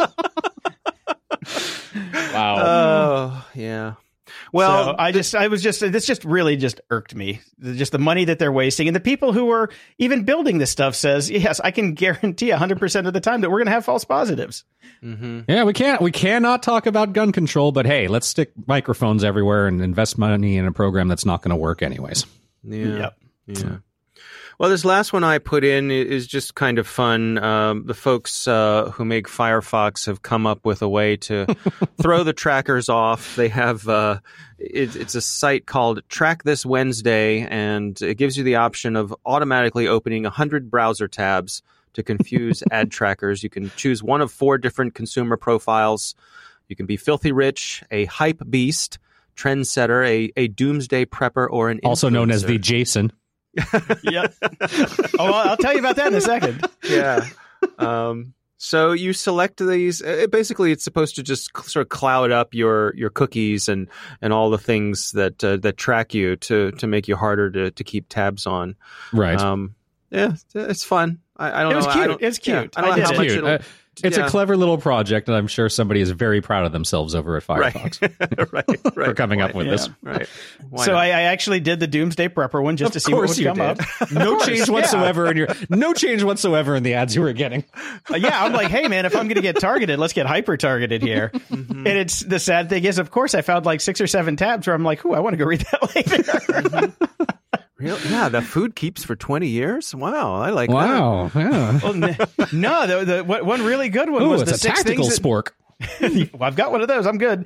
Wow. Oh, yeah. Well, so this just really irked me. Just the money that they're wasting, and the people who are even building this stuff says, yes, I can guarantee 100% of the time that we're going to have false positives. Yeah, we cannot talk about gun control, but hey, let's stick microphones everywhere and invest money in a program that's not going to work anyways. Yeah. Well, this last one I put in is just kind of fun. The folks who make Firefox have come up with a way to throw the trackers off. They have it's a site called Track This Wednesday, and it gives you the option of automatically opening 100 browser tabs to confuse ad trackers. You can choose one of 4 different consumer profiles. You can be filthy rich, a hype beast, trendsetter, a doomsday prepper, or an influencer. Also known as the Jason. Yep. Oh, I'll tell you about that in a second. Yeah. So you select these. Basically, it's supposed to just sort of cloud up your cookies and all the things that track you to make you harder to keep tabs on. Right. Yeah, it's fun. I don't know. It was cute. It's cute. Yeah, I don't know how much it'll. It's a clever little project, and I'm sure somebody is very proud of themselves over at Firefox right. for coming up with this. Right. So I actually did the Doomsday Prepper one just to see what would come up. No change whatsoever in the ads you were getting. Yeah, I'm like, hey man, if I'm going to get targeted, let's get hyper targeted here. And it's the sad thing is, of course, I found like 6 or 7 tabs where I'm like, ooh, I want to go read that later. Really? Yeah, the food keeps for 20 years. Wow, I like that. Yeah. Well, no, the one really good one was it's the a 6 tactical things spork. Well, I've got one of those. I'm good.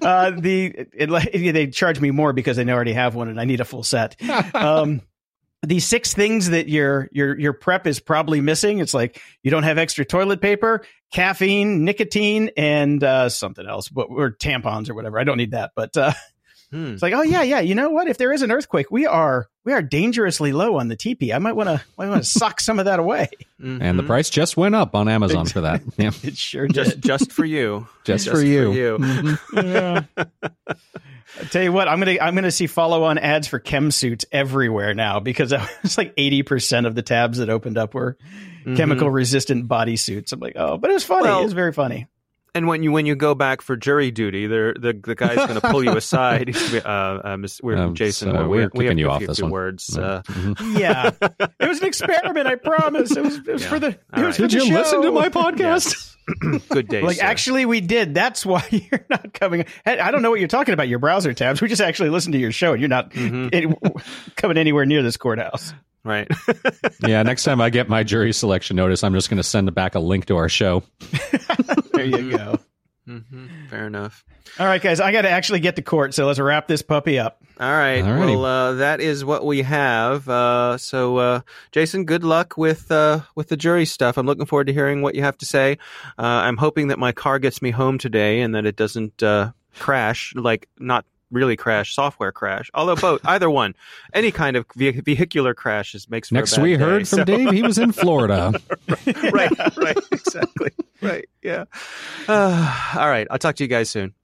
They charge me more because they already have one, and I need a full set. The 6 things that your prep is probably missing. It's like you don't have extra toilet paper, caffeine, nicotine, and something else, or tampons or whatever. I don't need that, but it's like, oh yeah. You know what? If there is an earthquake, we are dangerously low on the TP. I might want to sock some of that away. And the price just went up on Amazon for that. Yeah, it sure did. Just for you. Just for you. Yeah. I tell you what, I'm gonna see follow-on ads for chem suits everywhere now, because it's like 80% of the tabs that opened up were chemical resistant bodysuits. I'm like, oh, but it was funny. It was very funny. And when you go back for jury duty, the guy's going to pull you aside. Jason, we're kicking you have off a this few one. words. Yeah, it was an experiment. I promise. It was for the. Did you listen to my podcast? Good day. Like, sir. Actually, we did. That's why you're not coming. I don't know what you're talking about. Your browser tabs. We just actually listened to your show, and you're not coming anywhere near this courthouse. Right. Yeah. Next time I get my jury selection notice, I'm just going to send back a link to our show. There you go. Fair enough. All right, guys, I got to actually get to court, so let's wrap this puppy up. All right. Well, that is what we have. So, Jason, good luck with the jury stuff. I'm looking forward to hearing what you have to say. I'm hoping that my car gets me home today and that it doesn't crash, like not really crash, software crash. Although either one, any kind of vehicular crash makes for Next a bad we day, heard from Dave, he was in Florida. right, exactly. Right, yeah. All right, I'll talk to you guys soon.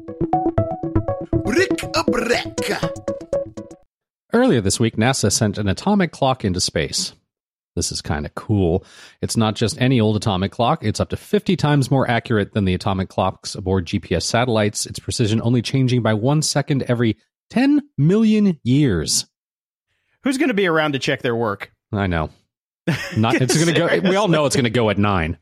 Brick-a-brack. Earlier this week, NASA sent an atomic clock into space. This is kind of cool. It's not just any old atomic clock. It's up to 50 times more accurate than the atomic clocks aboard GPS satellites, its precision only changing by 1 second every 10 million years. Who's going to be around to check their work? I know. It's going to go. We all know it's going to go at 9.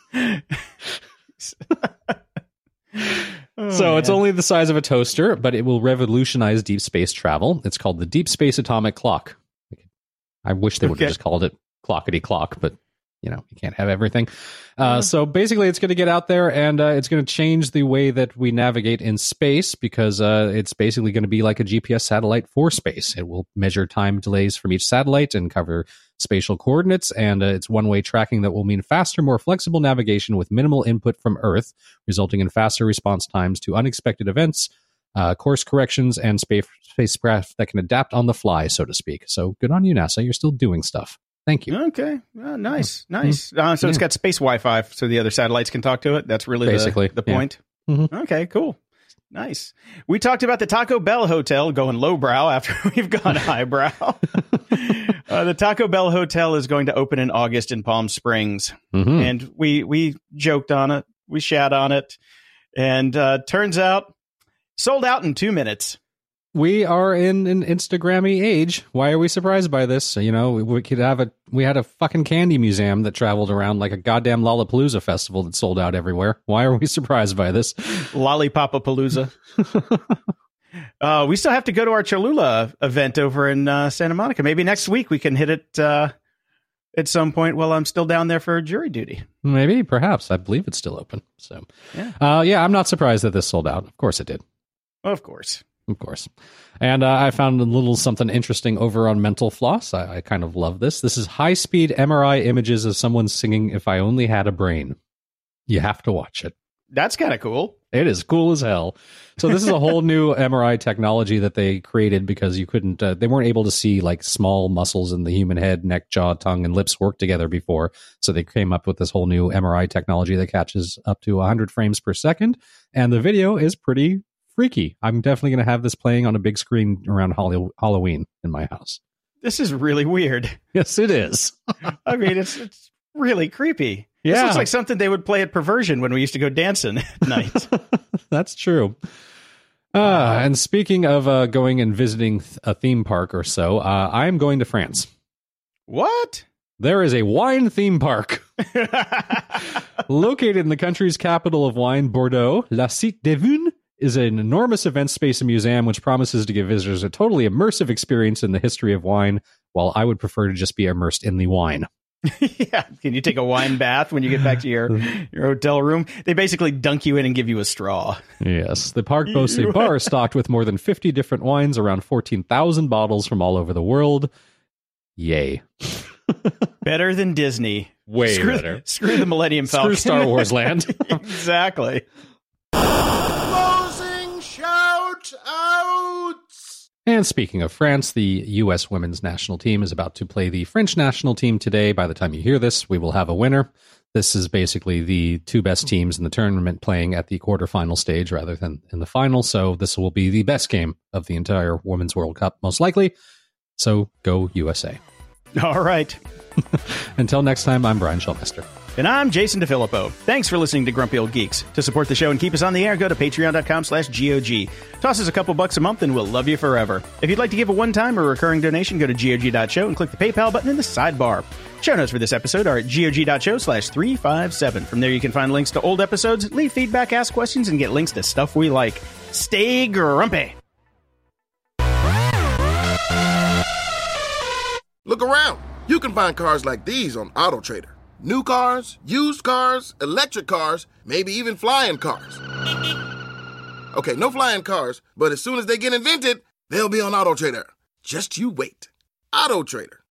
So it's only the size of a toaster, but it will revolutionize deep space travel. It's called the Deep Space Atomic Clock. I wish they would have just called it Clockety Clock, but you can't have everything. So basically it's going to get out there and it's going to change the way that we navigate in space, because it's basically going to be like a GPS satellite for space. It will measure time delays from each satellite and cover spatial coordinates, and it's one-way tracking that will mean faster, more flexible navigation with minimal input from Earth, resulting in faster response times to unexpected events, course corrections, and spacecraft that can adapt on the fly, so to speak. So good on you, NASA. You're still doing stuff. Thank you. Okay. Nice. So it's got space Wi-Fi so the other satellites can talk to it. That's really basically the point. Okay, cool. Nice. We talked about the Taco Bell Hotel going lowbrow after we've gone highbrow. The Taco Bell Hotel is going to open in August in Palm Springs. And we joked on it. We shat on it. And turns out, sold out in 2 minutes. We are in an Instagrammy age. Why are we surprised by this? We had a fucking candy museum that traveled around like a goddamn Lollapalooza festival that sold out everywhere. Why are we surprised by this? Lollipopapalooza. We still have to go to our Cholula event over in Santa Monica. Maybe next week we can hit it at some point while I'm still down there for jury duty. Maybe, perhaps. I believe it's still open. So, I'm not surprised that this sold out. Of course it did. Of course. And I found a little something interesting over on Mental Floss. I kind of love this. This is high-speed MRI images of someone singing "If I Only Had a Brain." You have to watch it. That's kind of cool. It is cool as hell. So this is a whole new MRI technology that they created because you couldn't, they weren't able to see like small muscles in the human head, neck, jaw, tongue, and lips work together before. So they came up with this whole new MRI technology that catches up to 100 frames per second. And the video is pretty freaky. I'm definitely going to have this playing on a big screen around Halloween in my house. This is really weird. Yes, it is. I mean, it's really creepy. Yeah. This looks like something they would play at Perversion when we used to go dancing at night. That's true. And speaking of going and visiting a theme park or so, I'm going to France. What? There is a wine theme park. Located in the country's capital of wine, Bordeaux, La Cité des Vins is an enormous event space and museum which promises to give visitors a totally immersive experience in the history of wine, while I would prefer to just be immersed in the wine. Yeah. Can you take a wine bath when you get back to your hotel room? They basically dunk you in and give you a straw. Yes. The park boasts a bar stocked with more than 50 different wines, around 14,000 bottles from all over the world. Yay. Better than Disney. Way better. Screw the Millennium Falcon. Screw Star Wars land. Exactly. Closing shout-outs! And speaking of France, the U.S. women's national team is about to play the French national team today. By the time you hear this, we will have a winner. This is basically the two best teams in the tournament playing at the quarterfinal stage rather than in the final. So this will be the best game of the entire Women's World Cup, most likely. So go USA. All right. Until next time, I'm Brian Schulmeister. And I'm Jason DeFilippo. Thanks for listening to Grumpy Old Geeks. To support the show and keep us on the air, go to patreon.com/GOG. Toss us a couple bucks a month and we'll love you forever. If you'd like to give a one-time or recurring donation, go to GOG.show and click the PayPal button in the sidebar. Show notes for this episode are at GOG.show/357. From there you can find links to old episodes, leave feedback, ask questions, and get links to stuff we like. Stay grumpy. Look around. You can find cars like these on AutoTrader. New cars, used cars, electric cars, maybe even flying cars. Okay, no flying cars, but as soon as they get invented, they'll be on AutoTrader. Just you wait. AutoTrader.